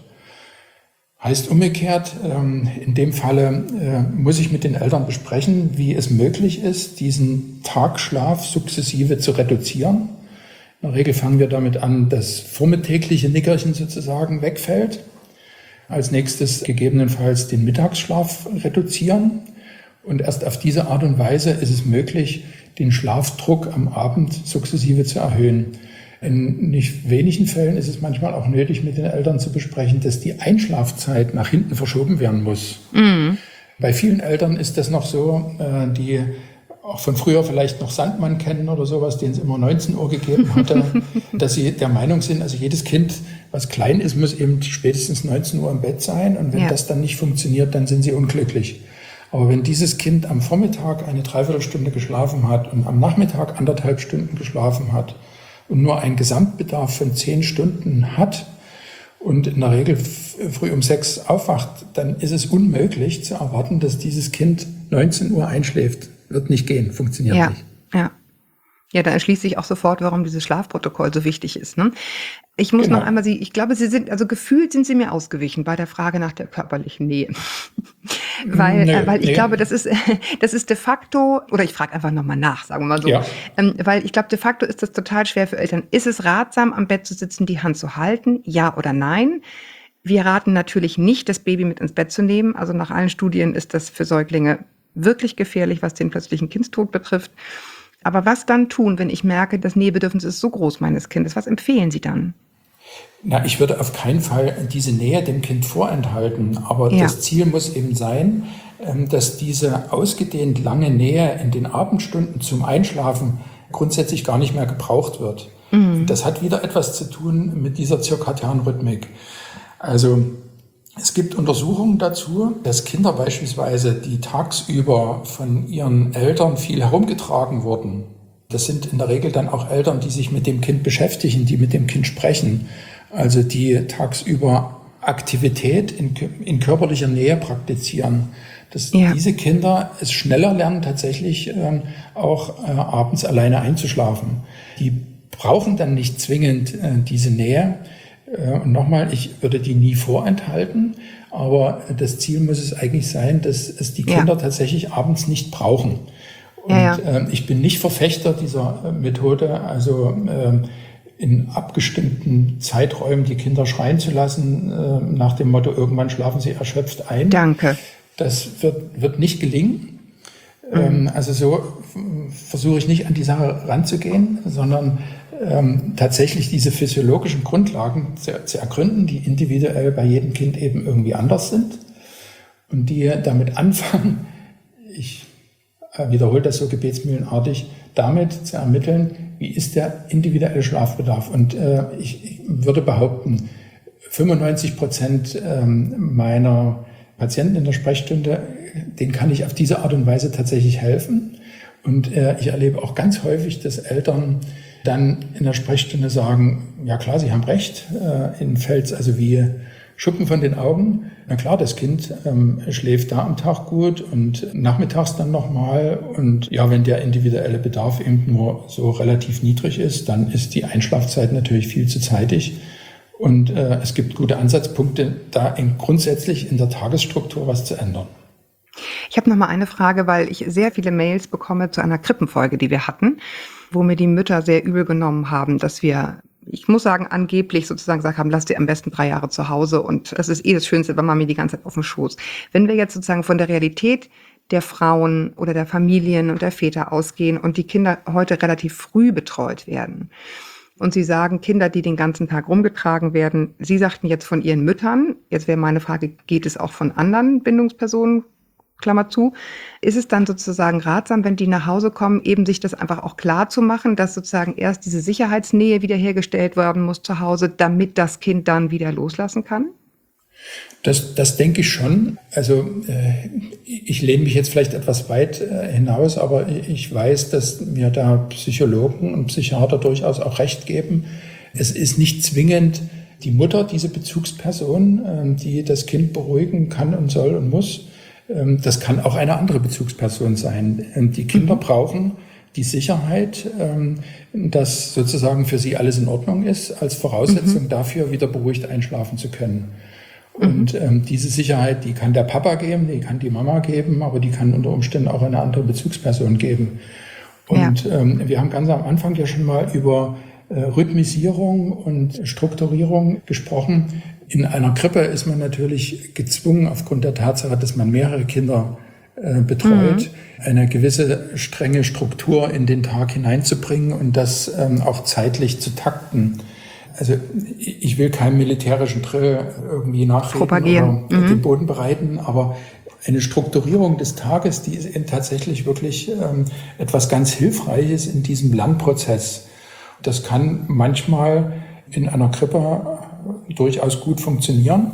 Heißt umgekehrt, in dem Falle muss ich mit den Eltern besprechen, wie es möglich ist, diesen Tagschlaf sukzessive zu reduzieren. In der Regel fangen wir damit an, dass vormittägliche Nickerchen sozusagen wegfällt. Als nächstes gegebenenfalls den Mittagsschlaf reduzieren. Und erst auf diese Art und Weise ist es möglich, den Schlafdruck am Abend sukzessive zu erhöhen. In nicht wenigen Fällen ist es manchmal auch nötig, mit den Eltern zu besprechen, dass die Einschlafzeit nach hinten verschoben werden muss. Bei vielen Eltern ist das noch so, die auch von früher vielleicht noch Sandmann kennen oder sowas, den es immer 19 Uhr gegeben hatte, dass sie der Meinung sind, also jedes Kind, was klein ist, muss eben spätestens 19 Uhr im Bett sein. Und wenn das dann nicht funktioniert, dann sind sie unglücklich. Aber wenn dieses Kind am Vormittag eine Dreiviertelstunde geschlafen hat und am Nachmittag 1,5 Stunden geschlafen hat, und nur einen Gesamtbedarf von 10 Stunden hat und in der Regel früh um 6 aufwacht, dann ist es unmöglich zu erwarten, dass dieses Kind 19 Uhr einschläft. Wird nicht gehen, funktioniert nicht. Ja, da erschließt sich auch sofort, warum dieses Schlafprotokoll so wichtig ist. Ne? Ich muss noch einmal ich glaube, gefühlt sind Sie mir ausgewichen bei der Frage nach der körperlichen Nähe. weil ich glaube, das ist de facto, oder ich frage einfach nochmal nach, sagen wir mal so. Ja. Weil ich glaube, de facto ist das total schwer für Eltern. Ist es ratsam, am Bett zu sitzen, die Hand zu halten? Ja oder nein? Wir raten natürlich nicht, das Baby mit ins Bett zu nehmen. Also nach allen Studien ist das für Säuglinge wirklich gefährlich, was den plötzlichen Kindstod betrifft. Aber was dann tun, wenn ich merke, das Nähebedürfnis ist so groß meines Kindes? Was empfehlen Sie dann? Na, ich würde auf keinen Fall diese Nähe dem Kind vorenthalten. Aber das Ziel muss eben sein, dass diese ausgedehnt lange Nähe in den Abendstunden zum Einschlafen grundsätzlich gar nicht mehr gebraucht wird. Das hat wieder etwas zu tun mit dieser zirkadianen Rhythmik. Also es gibt Untersuchungen dazu, dass Kinder beispielsweise, die tagsüber von ihren Eltern viel herumgetragen wurden, das sind in der Regel dann auch Eltern, die sich mit dem Kind beschäftigen, die mit dem Kind sprechen, also die tagsüber Aktivität in körperlicher Nähe praktizieren, dass diese Kinder es schneller lernen, tatsächlich auch abends alleine einzuschlafen. Die brauchen dann nicht zwingend diese Nähe. Und nochmal, ich würde die nie vorenthalten, aber das Ziel muss es eigentlich sein, dass es die Kinder tatsächlich abends nicht brauchen. Und ich bin nicht Verfechter dieser Methode, also in abgestimmten Zeiträumen die Kinder schreien zu lassen, nach dem Motto, irgendwann schlafen sie erschöpft ein. Danke. Das wird nicht gelingen. Also so versuche ich nicht an die Sache ranzugehen, sondern tatsächlich diese physiologischen Grundlagen zu ergründen, die individuell bei jedem Kind eben irgendwie anders sind und die damit anfangen, ich wiederhole das so gebetsmühlenartig, damit zu ermitteln, wie ist der individuelle Schlafbedarf. Und ich würde behaupten, 95% meiner Patienten in der Sprechstunde, denen kann ich auf diese Art und Weise tatsächlich helfen. Und ich erlebe auch ganz häufig, dass Eltern dann in der Sprechstunde sagen, ja klar, Sie haben recht, Ihnen fällt's also wie Schuppen von den Augen. Na klar, das Kind schläft da am Tag gut und nachmittags dann nochmal. Und ja, wenn der individuelle Bedarf eben nur so relativ niedrig ist, dann ist die Einschlafzeit natürlich viel zu zeitig. Und es gibt gute Ansatzpunkte, da grundsätzlich in der Tagesstruktur was zu ändern. Ich habe noch mal eine Frage, weil ich sehr viele Mails bekomme zu einer Krippenfolge, die wir hatten, wo mir die Mütter sehr übel genommen haben, dass wir, ich muss sagen, angeblich sozusagen gesagt haben, lass dir am besten 3 Jahre zu Hause und das ist das Schönste, wenn man mir die ganze Zeit auf dem Schoß. Wenn wir jetzt sozusagen von der Realität der Frauen oder der Familien und der Väter ausgehen und die Kinder heute relativ früh betreut werden und Sie sagen, Kinder, die den ganzen Tag rumgetragen werden, Sie sagten jetzt von Ihren Müttern, jetzt wäre meine Frage, geht es auch von anderen Bindungspersonen? Klammer zu, ist es dann sozusagen ratsam, wenn die nach Hause kommen, eben sich das einfach auch klar zu machen, dass sozusagen erst diese Sicherheitsnähe wiederhergestellt werden muss zu Hause, damit das Kind dann wieder loslassen kann? Das denke ich schon. Also ich lehne mich jetzt vielleicht etwas weit hinaus, aber ich weiß, dass mir da Psychologen und Psychiater durchaus auch recht geben. Es ist nicht zwingend die Mutter, diese Bezugsperson, die das Kind beruhigen kann und soll und muss. Das kann auch eine andere Bezugsperson sein. Die Kinder brauchen die Sicherheit, dass sozusagen für sie alles in Ordnung ist, als Voraussetzung dafür, wieder beruhigt einschlafen zu können. Und diese Sicherheit, die kann der Papa geben, die kann die Mama geben, aber die kann unter Umständen auch eine andere Bezugsperson geben. Und wir haben ganz am Anfang ja schon mal über Rhythmisierung und Strukturierung gesprochen. In einer Krippe ist man natürlich gezwungen, aufgrund der Tatsache, dass man mehrere Kinder betreut, eine gewisse strenge Struktur in den Tag hineinzubringen und das auch zeitlich zu takten. Also ich will keinen militärischen Drill irgendwie nachreden oder den Boden bereiten, aber eine Strukturierung des Tages, die ist eben tatsächlich wirklich etwas ganz Hilfreiches in diesem Lernprozess. Das kann manchmal in einer Krippe durchaus gut funktionieren.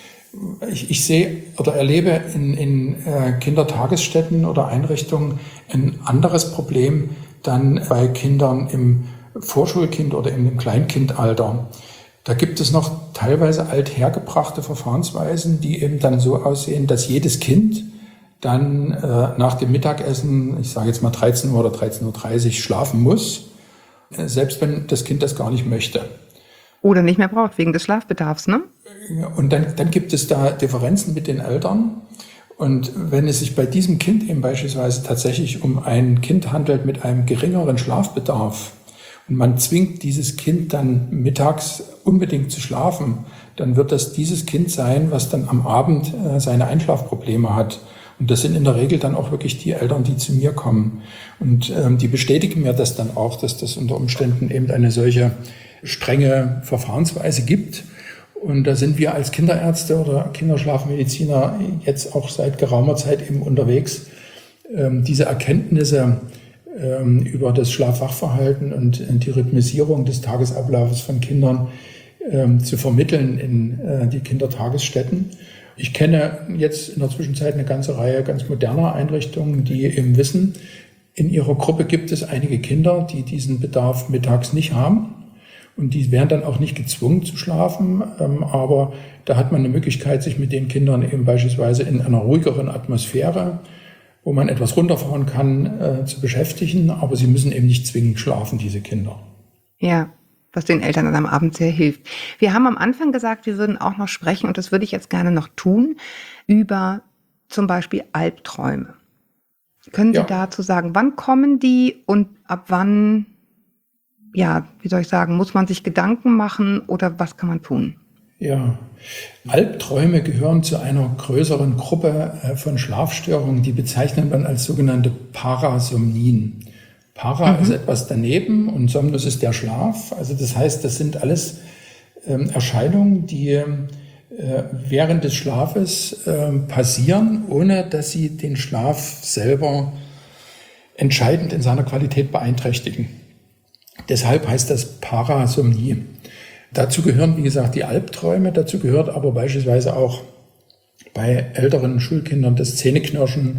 Ich sehe oder erlebe in Kindertagesstätten oder Einrichtungen ein anderes Problem dann bei Kindern im Vorschulkind oder im Kleinkindalter. Da gibt es noch teilweise althergebrachte Verfahrensweisen, die eben dann so aussehen, dass jedes Kind dann nach dem Mittagessen, ich sage jetzt mal 13 Uhr oder 13.30 Uhr schlafen muss, selbst wenn das Kind das gar nicht möchte. Oder nicht mehr braucht, wegen des Schlafbedarfs, ne? Und dann gibt es da Differenzen mit den Eltern. Und wenn es sich bei diesem Kind eben beispielsweise tatsächlich um ein Kind handelt mit einem geringeren Schlafbedarf und man zwingt dieses Kind dann mittags unbedingt zu schlafen, dann wird das dieses Kind sein, was dann am Abend seine Einschlafprobleme hat. Und das sind in der Regel dann auch wirklich die Eltern, die zu mir kommen. Und die bestätigen mir das dann auch, dass das unter Umständen eben eine solche strenge Verfahrensweise gibt. Und da sind wir als Kinderärzte oder Kinderschlafmediziner jetzt auch seit geraumer Zeit eben unterwegs, diese Erkenntnisse über das Schlaf-Wach-Verhalten und die Rhythmisierung des Tagesablaufes von Kindern zu vermitteln in die Kindertagesstätten. Ich kenne jetzt in der Zwischenzeit eine ganze Reihe ganz moderner Einrichtungen, die eben wissen, in ihrer Gruppe gibt es einige Kinder, die diesen Bedarf mittags nicht haben. Und die werden dann auch nicht gezwungen zu schlafen, aber da hat man eine Möglichkeit, sich mit den Kindern eben beispielsweise in einer ruhigeren Atmosphäre, wo man etwas runterfahren kann, zu beschäftigen. Aber sie müssen eben nicht zwingend schlafen, diese Kinder. Ja, was den Eltern dann am Abend sehr hilft. Wir haben am Anfang gesagt, wir würden auch noch sprechen, und das würde ich jetzt gerne noch tun, über zum Beispiel Albträume. Können Sie dazu sagen, wann kommen die und ab wann, ja, wie soll ich sagen, muss man sich Gedanken machen oder was kann man tun? Ja, Albträume gehören zu einer größeren Gruppe von Schlafstörungen, die bezeichnet man als sogenannte Parasomnien. Para ist etwas daneben und Somnus ist der Schlaf. Also das heißt, das sind alles Erscheinungen, die während des Schlafes passieren, ohne dass sie den Schlaf selber entscheidend in seiner Qualität beeinträchtigen. Deshalb heißt das Parasomnie. Dazu gehören, wie gesagt, die Albträume. Dazu gehört aber beispielsweise auch bei älteren Schulkindern das Zähneknirschen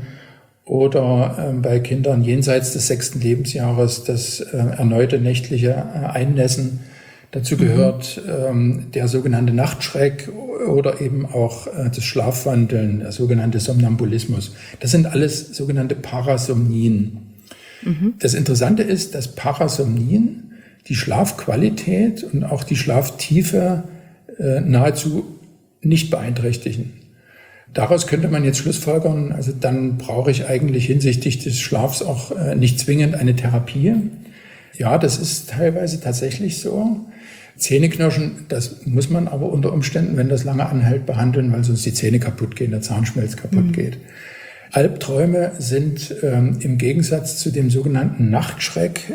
oder bei Kindern jenseits des 6. Lebensjahres das erneute nächtliche Einnässen. Dazu gehört der sogenannte Nachtschreck oder eben auch das Schlafwandeln, der sogenannte Somnambulismus. Das sind alles sogenannte Parasomnien. Das Interessante ist, dass Parasomnien die Schlafqualität und auch die Schlaftiefe nahezu nicht beeinträchtigen. Daraus könnte man jetzt schlussfolgern, also dann brauche ich eigentlich hinsichtlich des Schlafs auch nicht zwingend eine Therapie. Ja, das ist teilweise tatsächlich so. Zähneknirschen, das muss man aber unter Umständen, wenn das lange anhält, behandeln, weil sonst die Zähne kaputt gehen, der Zahnschmelz kaputt geht. Albträume sind im Gegensatz zu dem sogenannten Nachtschreck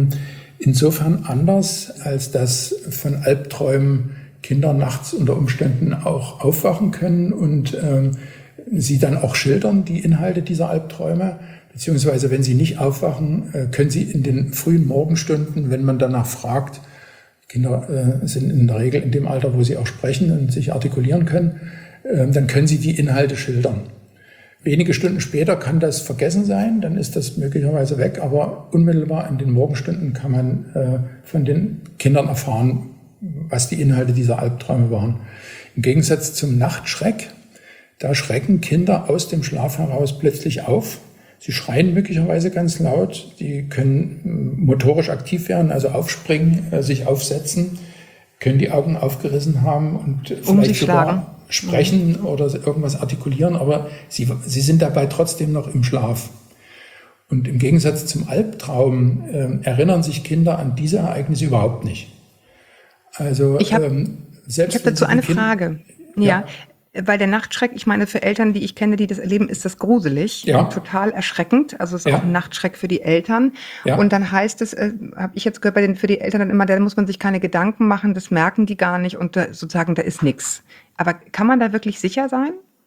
insofern anders, als dass von Albträumen Kinder nachts unter Umständen auch aufwachen können und sie dann auch schildern, die Inhalte dieser Albträume. Beziehungsweise, wenn sie nicht aufwachen, können sie in den frühen Morgenstunden, wenn man danach fragt, Kinder sind in der Regel in dem Alter, wo sie auch sprechen und sich artikulieren können, dann können sie die Inhalte schildern. Wenige Stunden später kann das vergessen sein, dann ist das möglicherweise weg, aber unmittelbar in den Morgenstunden kann man von den Kindern erfahren, was die Inhalte dieser Albträume waren. Im Gegensatz zum Nachtschreck, da schrecken Kinder aus dem Schlaf heraus plötzlich auf. Sie schreien möglicherweise ganz laut, die können motorisch aktiv werden, also aufspringen, sich aufsetzen, können die Augen aufgerissen haben und vielleicht sogar sprechen oder irgendwas artikulieren, aber sie sind dabei trotzdem noch im Schlaf. Und im Gegensatz zum Albtraum erinnern sich Kinder an diese Ereignisse überhaupt nicht. Also ich habe dazu eine Frage. Ja. Weil der Nachtschreck, ich meine, für Eltern, die ich kenne, die das erleben, ist das gruselig, total erschreckend. Also es ist auch ein Nachtschreck für die Eltern. Ja. Und dann heißt es, habe ich jetzt gehört, für die Eltern dann immer, da muss man sich keine Gedanken machen, das merken die gar nicht und sozusagen, da ist nichts. Aber kann man da wirklich sicher sein?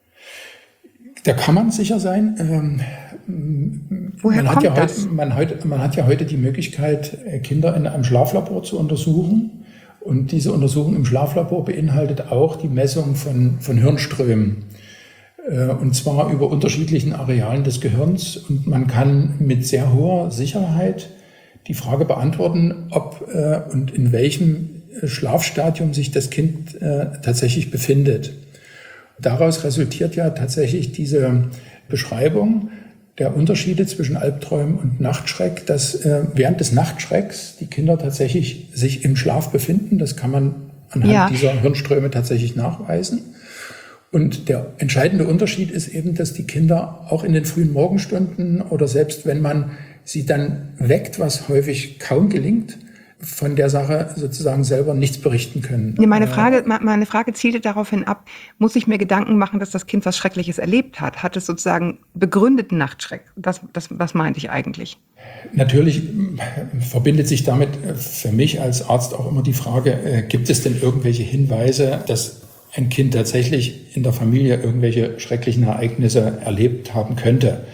Da kann man sicher sein. Woher kommt das? Man hat ja heute die Möglichkeit, Kinder in einem Schlaflabor zu untersuchen. Und diese Untersuchung im Schlaflabor beinhaltet auch die Messung von Hirnströmen. Und zwar über unterschiedlichen Arealen des Gehirns. Und man kann mit sehr hoher Sicherheit die Frage beantworten, ob und in welchem Schlafstadium sich das Kind tatsächlich befindet. Daraus resultiert ja tatsächlich diese Beschreibung der Unterschiede zwischen Albträumen und Nachtschreck, dass während des Nachtschrecks die Kinder tatsächlich sich im Schlaf befinden. Das kann man anhand dieser Hirnströme tatsächlich nachweisen. Und der entscheidende Unterschied ist eben, dass die Kinder auch in den frühen Morgenstunden oder selbst wenn man sie dann weckt, was häufig kaum gelingt, von der Sache sozusagen selber nichts berichten können. Nee, meine Frage zielte daraufhin ab, muss ich mir Gedanken machen, dass das Kind was Schreckliches erlebt hat? Hat es sozusagen begründeten Nachtschreck? Das meinte ich eigentlich. Natürlich verbindet sich damit für mich als Arzt auch immer die Frage, gibt es denn irgendwelche Hinweise, dass ein Kind tatsächlich in der Familie irgendwelche schrecklichen Ereignisse erlebt haben könnte?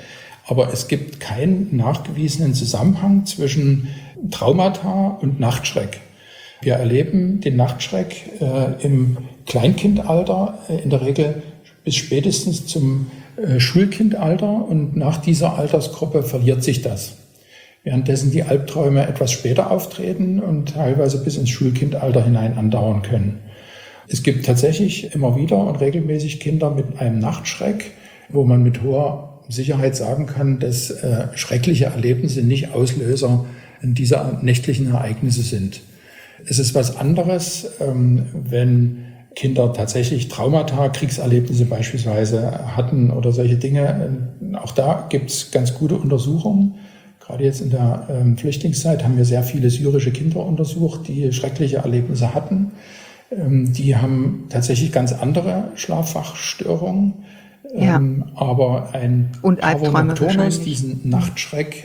Aber es gibt keinen nachgewiesenen Zusammenhang zwischen Traumata und Nachtschreck. Wir erleben den Nachtschreck im Kleinkindalter in der Regel bis spätestens zum Schulkindalter, und nach dieser Altersgruppe verliert sich das. Währenddessen die Albträume etwas später auftreten und teilweise bis ins Schulkindalter hinein andauern können. Es gibt tatsächlich immer wieder und regelmäßig Kinder mit einem Nachtschreck, wo man mit hoher Sicherheit sagen kann, dass schreckliche Erlebnisse nicht Auslöser dieser nächtlichen Ereignisse sind. Es ist was anderes, wenn Kinder tatsächlich Traumata, Kriegserlebnisse beispielsweise hatten oder solche Dinge. Auch da gibt es ganz gute Untersuchungen. Gerade jetzt in der Flüchtlingszeit haben wir sehr viele syrische Kinder untersucht, die schreckliche Erlebnisse hatten. Die haben tatsächlich ganz andere Schlafwachstörungen. Ja. Aber ein Parvo nocturnus, diesen Nachtschreck,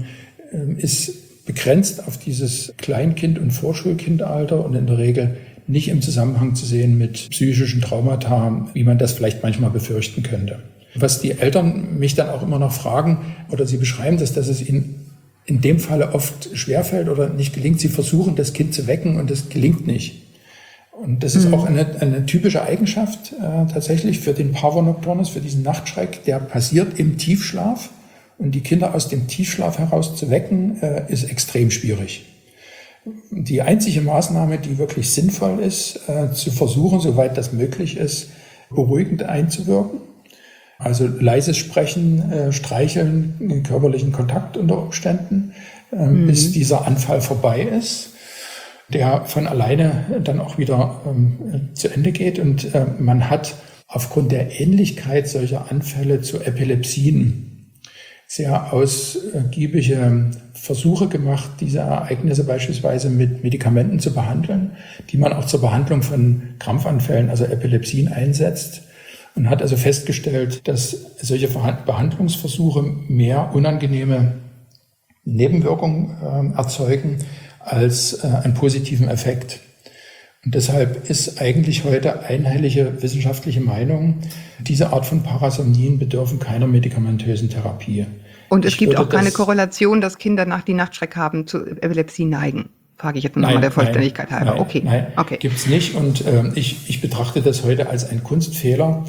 ist begrenzt auf dieses Kleinkind- und Vorschulkindalter und in der Regel nicht im Zusammenhang zu sehen mit psychischen Traumata, wie man das vielleicht manchmal befürchten könnte. Was die Eltern mich dann auch immer noch fragen, oder sie beschreiben das, dass es ihnen in dem Falle oft schwerfällt oder nicht gelingt. Sie versuchen, das Kind zu wecken, und das gelingt nicht. Und das ist auch eine typische Eigenschaft tatsächlich für den Parvo nocturnus, für diesen Nachtschreck. Der passiert im Tiefschlaf, und die Kinder aus dem Tiefschlaf heraus zu wecken, ist extrem schwierig. Die einzige Maßnahme, die wirklich sinnvoll ist, zu versuchen, soweit das möglich ist, beruhigend einzuwirken. Also leises Sprechen, Streicheln, körperlichen Kontakt unter Umständen, bis dieser Anfall vorbei ist, der von alleine dann auch wieder zu Ende geht. Und man hat aufgrund der Ähnlichkeit solcher Anfälle zu Epilepsien sehr ausgiebige Versuche gemacht, diese Ereignisse beispielsweise mit Medikamenten zu behandeln, die man auch zur Behandlung von Krampfanfällen, also Epilepsien, einsetzt. Und hat also festgestellt, dass solche Behandlungsversuche mehr unangenehme Nebenwirkungen erzeugen als einen positiven Effekt. Und deshalb ist eigentlich heute einhellige wissenschaftliche Meinung, diese Art von Parasomnien bedürfen keiner medikamentösen Therapie. Und es gibt auch keine Korrelation, dass Kinder nach die Nachtschreck haben zu Epilepsie neigen. Frage ich jetzt nochmal der Vollständigkeit halber. Nein, gibt's nicht. Und ich betrachte das heute als einen Kunstfehler,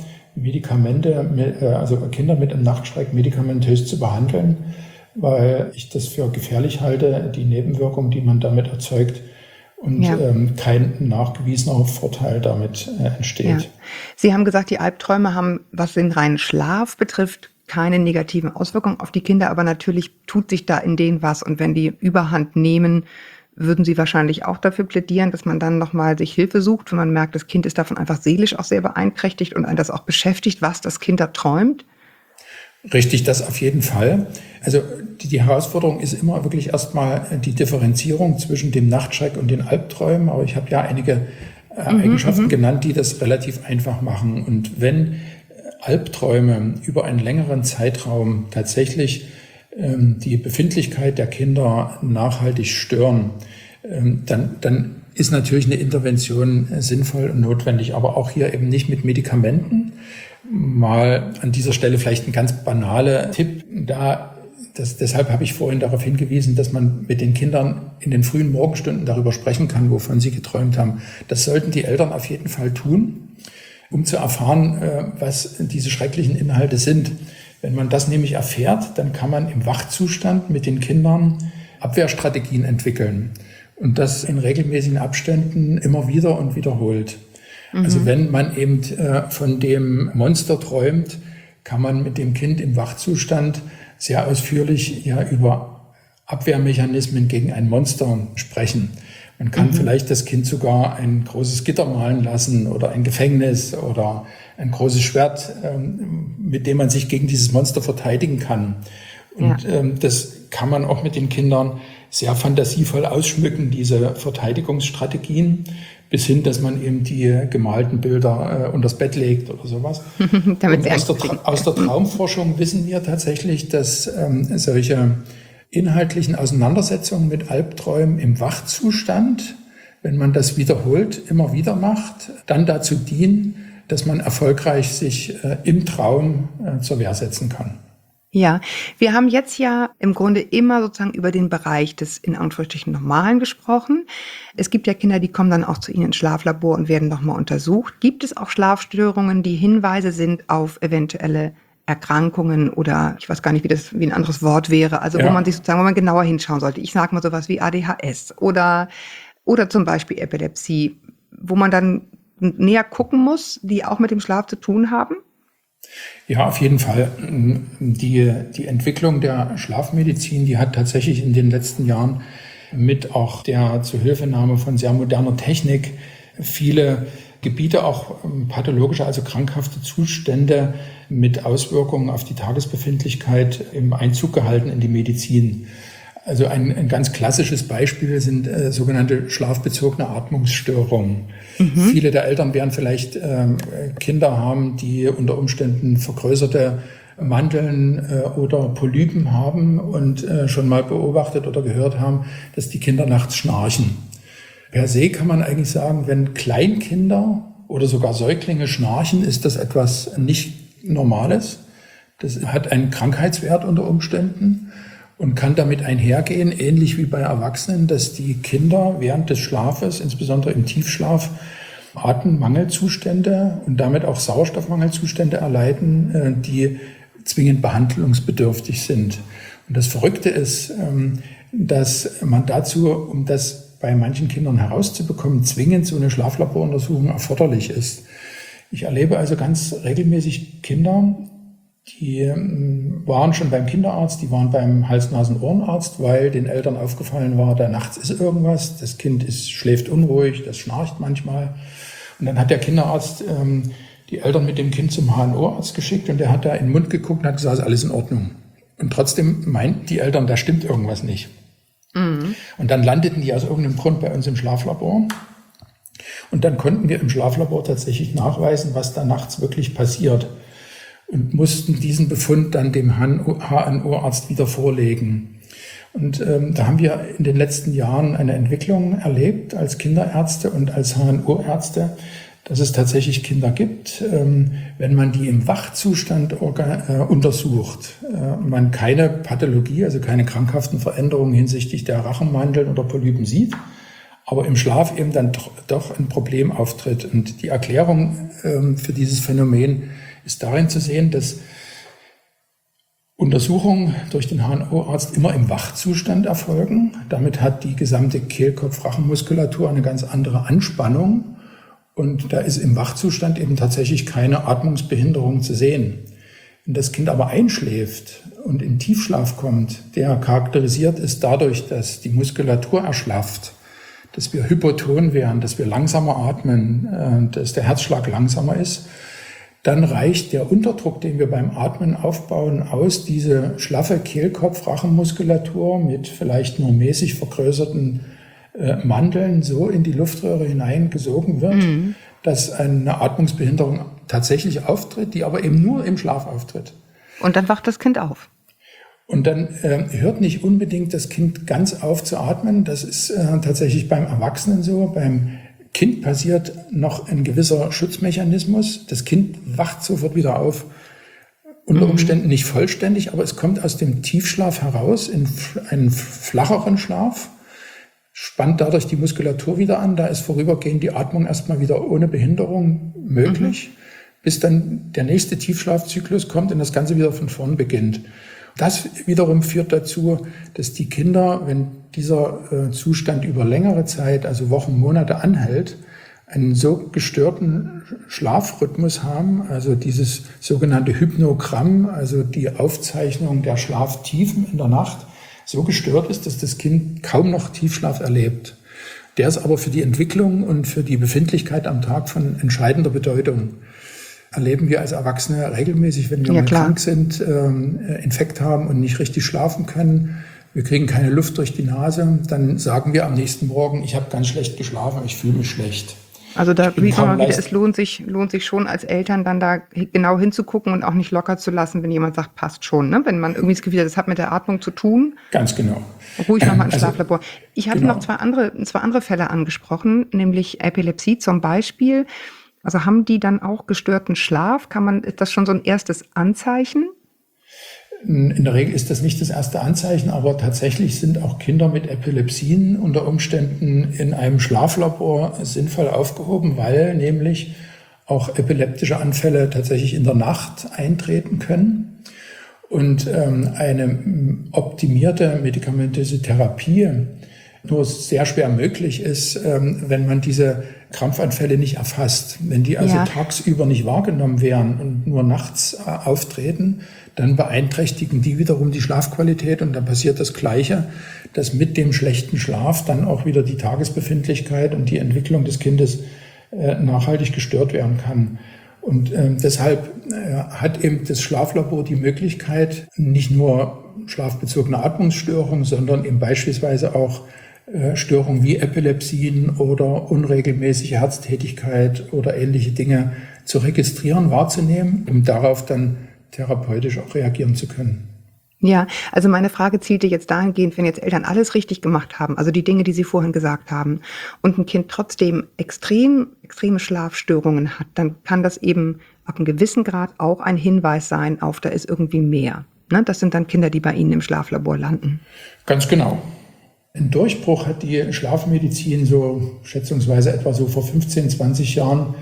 also Kinder mit einem Nachtschreck medikamentös zu behandeln, weil ich das für gefährlich halte, die Nebenwirkung, die man damit erzeugt, und kein nachgewiesener Vorteil damit entsteht. Ja. Sie haben gesagt, die Albträume haben, was den reinen Schlaf betrifft, keine negativen Auswirkungen auf die Kinder, aber natürlich tut sich da in denen was. Und wenn die Überhand nehmen, würden Sie wahrscheinlich auch dafür plädieren, dass man dann nochmal sich Hilfe sucht, wenn man merkt, das Kind ist davon einfach seelisch auch sehr beeinträchtigt und einen das auch beschäftigt, was das Kind da träumt? Richtig, das auf jeden Fall. Also die Herausforderung ist immer wirklich erstmal die Differenzierung zwischen dem Nachtschreck und den Albträumen. Aber ich habe ja einige Eigenschaften genannt, die das relativ einfach machen. Und wenn Albträume über einen längeren Zeitraum tatsächlich die Befindlichkeit der Kinder nachhaltig stören, dann ist natürlich eine Intervention sinnvoll und notwendig, aber auch hier eben nicht mit Medikamenten. Mal an dieser Stelle vielleicht ein ganz banaler Tipp. Deshalb habe ich vorhin darauf hingewiesen, dass man mit den Kindern in den frühen Morgenstunden darüber sprechen kann, wovon sie geträumt haben. Das sollten die Eltern auf jeden Fall tun, um zu erfahren, was diese schrecklichen Inhalte sind. Wenn man das nämlich erfährt, dann kann man im Wachzustand mit den Kindern Abwehrstrategien entwickeln und das in regelmäßigen Abständen immer wieder und wiederholt. Also wenn man eben von dem Monster träumt, kann man mit dem Kind im Wachzustand sehr ausführlich über Abwehrmechanismen gegen ein Monster sprechen. Man kann vielleicht das Kind sogar ein großes Gitter malen lassen oder ein Gefängnis oder ein großes Schwert, mit dem man sich gegen dieses Monster verteidigen kann. Und das kann man auch mit den Kindern sehr fantasievoll ausschmücken, diese Verteidigungsstrategien, bis hin, dass man eben die gemalten Bilder unters Bett legt oder sowas. Damit aus der Traumforschung wissen wir tatsächlich, dass solche inhaltlichen Auseinandersetzungen mit Albträumen im Wachzustand, wenn man das wiederholt, immer wieder macht, dann dazu dienen, dass man erfolgreich sich im Traum zur Wehr setzen kann. Ja, wir haben jetzt ja im Grunde immer sozusagen über den Bereich des in Anführungsstrichen Normalen gesprochen. Es gibt ja Kinder, die kommen dann auch zu Ihnen ins Schlaflabor und werden nochmal untersucht. Gibt es auch Schlafstörungen, die Hinweise sind auf eventuelle Erkrankungen oder ich weiß gar nicht, wie ein anderes Wort wäre, also wo man sich sozusagen, wo man genauer hinschauen sollte. Ich sage mal sowas wie ADHS oder zum Beispiel Epilepsie, wo man dann näher gucken muss, die auch mit dem Schlaf zu tun haben? Ja, auf jeden Fall. Die Entwicklung der Schlafmedizin, die hat tatsächlich in den letzten Jahren mit auch der Zuhilfenahme von sehr moderner Technik viele Gebiete, auch pathologische, also krankhafte Zustände mit Auswirkungen auf die Tagesbefindlichkeit im Einzug gehalten in die Medizin. Also ein ganz klassisches Beispiel sind sogenannte schlafbezogene Atmungsstörungen. Viele der Eltern werden vielleicht Kinder haben, die unter Umständen vergrößerte Mandeln oder Polypen haben und schon mal beobachtet oder gehört haben, dass die Kinder nachts schnarchen. Per se kann man eigentlich sagen, wenn Kleinkinder oder sogar Säuglinge schnarchen, ist das etwas nicht Normales. Das hat einen Krankheitswert unter Umständen und kann damit einhergehen, ähnlich wie bei Erwachsenen, dass die Kinder während des Schlafes, insbesondere im Tiefschlaf, Atemmangelzustände und damit auch Sauerstoffmangelzustände erleiden, die zwingend behandlungsbedürftig sind. Und das Verrückte ist, dass man dazu, um das bei manchen Kindern herauszubekommen, zwingend so eine Schlaflaboruntersuchung erforderlich ist. Ich erlebe also ganz regelmäßig Kinder, die waren schon beim Kinderarzt, die waren beim Hals-Nasen-Ohrenarzt, weil den Eltern aufgefallen war, da nachts ist irgendwas, das Kind schläft unruhig, das schnarcht manchmal. Und dann hat der Kinderarzt die Eltern mit dem Kind zum HNO-Arzt geschickt und der hat da in den Mund geguckt und hat gesagt, ist alles in Ordnung. Und trotzdem meinten die Eltern, da stimmt irgendwas nicht. Und dann landeten die aus irgendeinem Grund bei uns im Schlaflabor. Und dann konnten wir im Schlaflabor tatsächlich nachweisen, was da nachts wirklich passiert. Und mussten diesen Befund dann dem HNO-Arzt wieder vorlegen. Und da haben wir in den letzten Jahren eine Entwicklung erlebt als Kinderärzte und als HNO-Ärzte, dass es tatsächlich Kinder gibt, wenn man die im Wachzustand untersucht, man keine Pathologie, also keine krankhaften Veränderungen hinsichtlich der Rachenmandeln oder Polypen sieht, aber im Schlaf eben dann doch ein Problem auftritt. Und die Erklärung für dieses Phänomen ist darin zu sehen, dass Untersuchungen durch den HNO-Arzt immer im Wachzustand erfolgen. Damit hat die gesamte Kehlkopf-Rachenmuskulatur eine ganz andere Anspannung. Und da ist im Wachzustand eben tatsächlich keine Atmungsbehinderung zu sehen. Wenn das Kind aber einschläft und in Tiefschlaf kommt, der charakterisiert ist dadurch, dass die Muskulatur erschlafft, dass wir hypoton werden, dass wir langsamer atmen, dass der Herzschlag langsamer ist, dann reicht der Unterdruck, den wir beim Atmen aufbauen, aus, diese schlaffe Kehlkopf-Rachenmuskulatur mit vielleicht nur mäßig vergrößerten Mandeln so in die Luftröhre hineingesogen wird, dass eine Atmungsbehinderung tatsächlich auftritt, die aber eben nur im Schlaf auftritt. Und dann wacht das Kind auf. Und dann hört nicht unbedingt das Kind ganz auf zu atmen. Das ist tatsächlich beim Erwachsenen so. Beim Kind passiert noch ein gewisser Schutzmechanismus. Das Kind wacht sofort wieder auf. Unter Umständen nicht vollständig, aber es kommt aus dem Tiefschlaf heraus in einen flacheren Schlaf, spannt dadurch die Muskulatur wieder an. Da ist vorübergehend die Atmung erstmal wieder ohne Behinderung möglich, bis dann der nächste Tiefschlafzyklus kommt und das Ganze wieder von vorn beginnt. Das wiederum führt dazu, dass die Kinder, wenn dieser Zustand über längere Zeit, also Wochen, Monate anhält, einen so gestörten Schlafrhythmus haben, also dieses sogenannte Hypnogramm, also die Aufzeichnung der Schlaftiefen in der Nacht, so gestört ist, dass das Kind kaum noch Tiefschlaf erlebt. Der ist aber für die Entwicklung und für die Befindlichkeit am Tag von entscheidender Bedeutung. Erleben wir als Erwachsene regelmäßig, wenn wir mal krank sind, Infekt haben und nicht richtig schlafen können. Wir kriegen keine Luft durch die Nase. Dann sagen wir am nächsten Morgen, ich habe ganz schlecht geschlafen, ich fühle mich schlecht. Also da sieht man mal wieder, es lohnt sich schon als Eltern dann da genau hinzugucken und auch nicht locker zu lassen, wenn jemand sagt, passt schon. Ne? Wenn man irgendwie das Gefühl hat, das hat mit der Atmung zu tun. Ganz genau. Ruhig nochmal ins Schlaflabor. Ich hatte noch zwei andere Fälle angesprochen, nämlich Epilepsie zum Beispiel. Also haben die dann auch gestörten Schlaf? Ist das schon so ein erstes Anzeichen? In der Regel ist das nicht das erste Anzeichen, aber tatsächlich sind auch Kinder mit Epilepsien unter Umständen in einem Schlaflabor sinnvoll aufgehoben, weil nämlich auch epileptische Anfälle tatsächlich in der Nacht eintreten können. Und eine optimierte medikamentöse Therapie nur sehr schwer möglich ist, wenn man diese Krampfanfälle nicht erfasst. Wenn die also tagsüber nicht wahrgenommen werden und nur nachts auftreten, dann beeinträchtigen die wiederum die Schlafqualität und dann passiert das Gleiche, dass mit dem schlechten Schlaf dann auch wieder die Tagesbefindlichkeit und die Entwicklung des Kindes nachhaltig gestört werden kann. Und deshalb hat eben das Schlaflabor die Möglichkeit, nicht nur schlafbezogene Atmungsstörungen, sondern eben beispielsweise auch Störungen wie Epilepsien oder unregelmäßige Herztätigkeit oder ähnliche Dinge zu registrieren, wahrzunehmen, um darauf dann therapeutisch auch reagieren zu können. Ja, also meine Frage zielte jetzt dahingehend, wenn jetzt Eltern alles richtig gemacht haben, also die Dinge, die Sie vorhin gesagt haben, und ein Kind trotzdem extreme Schlafstörungen hat, dann kann das eben ab einem gewissen Grad auch ein Hinweis sein auf, da ist irgendwie mehr. Ne? Das sind dann Kinder, die bei Ihnen im Schlaflabor landen. Ganz genau. Ein Durchbruch hat die Schlafmedizin so schätzungsweise etwa so vor 15, 20 Jahren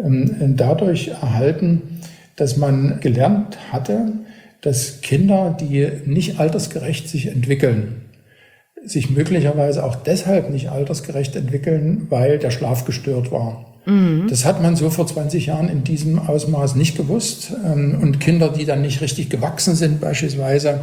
dadurch erhalten, dass man gelernt hatte, dass Kinder, die nicht altersgerecht sich entwickeln, sich möglicherweise auch deshalb nicht altersgerecht entwickeln, weil der Schlaf gestört war. Mhm. Das hat man so vor 20 Jahren in diesem Ausmaß nicht gewusst. Und Kinder, die dann nicht richtig gewachsen sind beispielsweise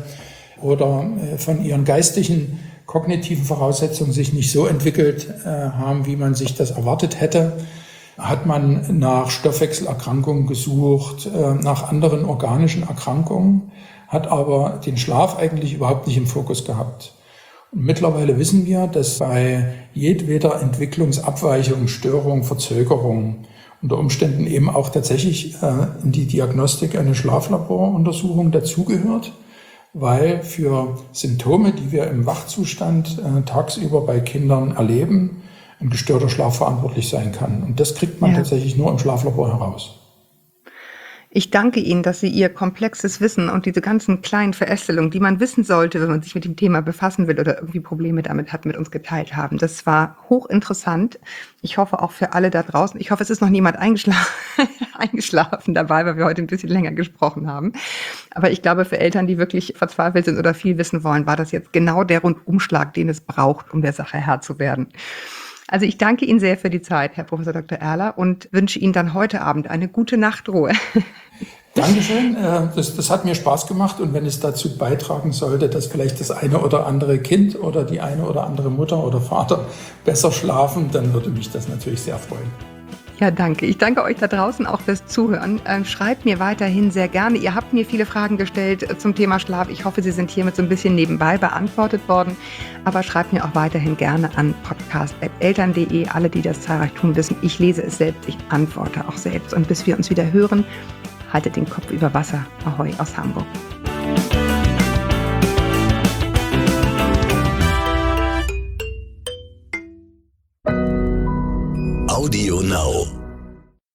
oder von ihren geistigen, kognitiven Voraussetzungen sich nicht so entwickelt haben, wie man sich das erwartet hätte, hat man nach Stoffwechselerkrankungen gesucht, nach anderen organischen Erkrankungen, hat aber den Schlaf eigentlich überhaupt nicht im Fokus gehabt. Und mittlerweile wissen wir, dass bei jedweder Entwicklungsabweichung, Störung, Verzögerung unter Umständen eben auch tatsächlich in die Diagnostik eine Schlaflaboruntersuchung dazugehört, weil für Symptome, die wir im Wachzustand tagsüber bei Kindern erleben, ein gestörter Schlaf verantwortlich sein kann. Und das kriegt man tatsächlich nur im Schlaflabor heraus. Ich danke Ihnen, dass Sie Ihr komplexes Wissen und diese ganzen kleinen Verästelungen, die man wissen sollte, wenn man sich mit dem Thema befassen will oder irgendwie Probleme damit hat, mit uns geteilt haben. Das war hochinteressant. Ich hoffe auch für alle da draußen. Ich hoffe, es ist noch niemand eingeschlafen dabei, weil wir heute ein bisschen länger gesprochen haben. Aber ich glaube, für Eltern, die wirklich verzweifelt sind oder viel wissen wollen, war das jetzt genau der Rundumschlag, den es braucht, um der Sache Herr zu werden. Also ich danke Ihnen sehr für die Zeit, Herr Professor Dr. Erler, und wünsche Ihnen dann heute Abend eine gute Nachtruhe. Dankeschön. Das hat mir Spaß gemacht. Und wenn es dazu beitragen sollte, dass vielleicht das eine oder andere Kind oder die eine oder andere Mutter oder Vater besser schlafen, dann würde mich das natürlich sehr freuen. Ja, danke. Ich danke euch da draußen auch fürs Zuhören. Schreibt mir weiterhin sehr gerne. Ihr habt mir viele Fragen gestellt zum Thema Schlaf. Ich hoffe, sie sind hiermit so ein bisschen nebenbei beantwortet worden. Aber schreibt mir auch weiterhin gerne an podcast@eltern.de. Alle, die das zahlreich tun, wissen, ich lese es selbst, ich antworte auch selbst. Und bis wir uns wieder hören, haltet den Kopf über Wasser. Ahoi aus Hamburg. Audio Now.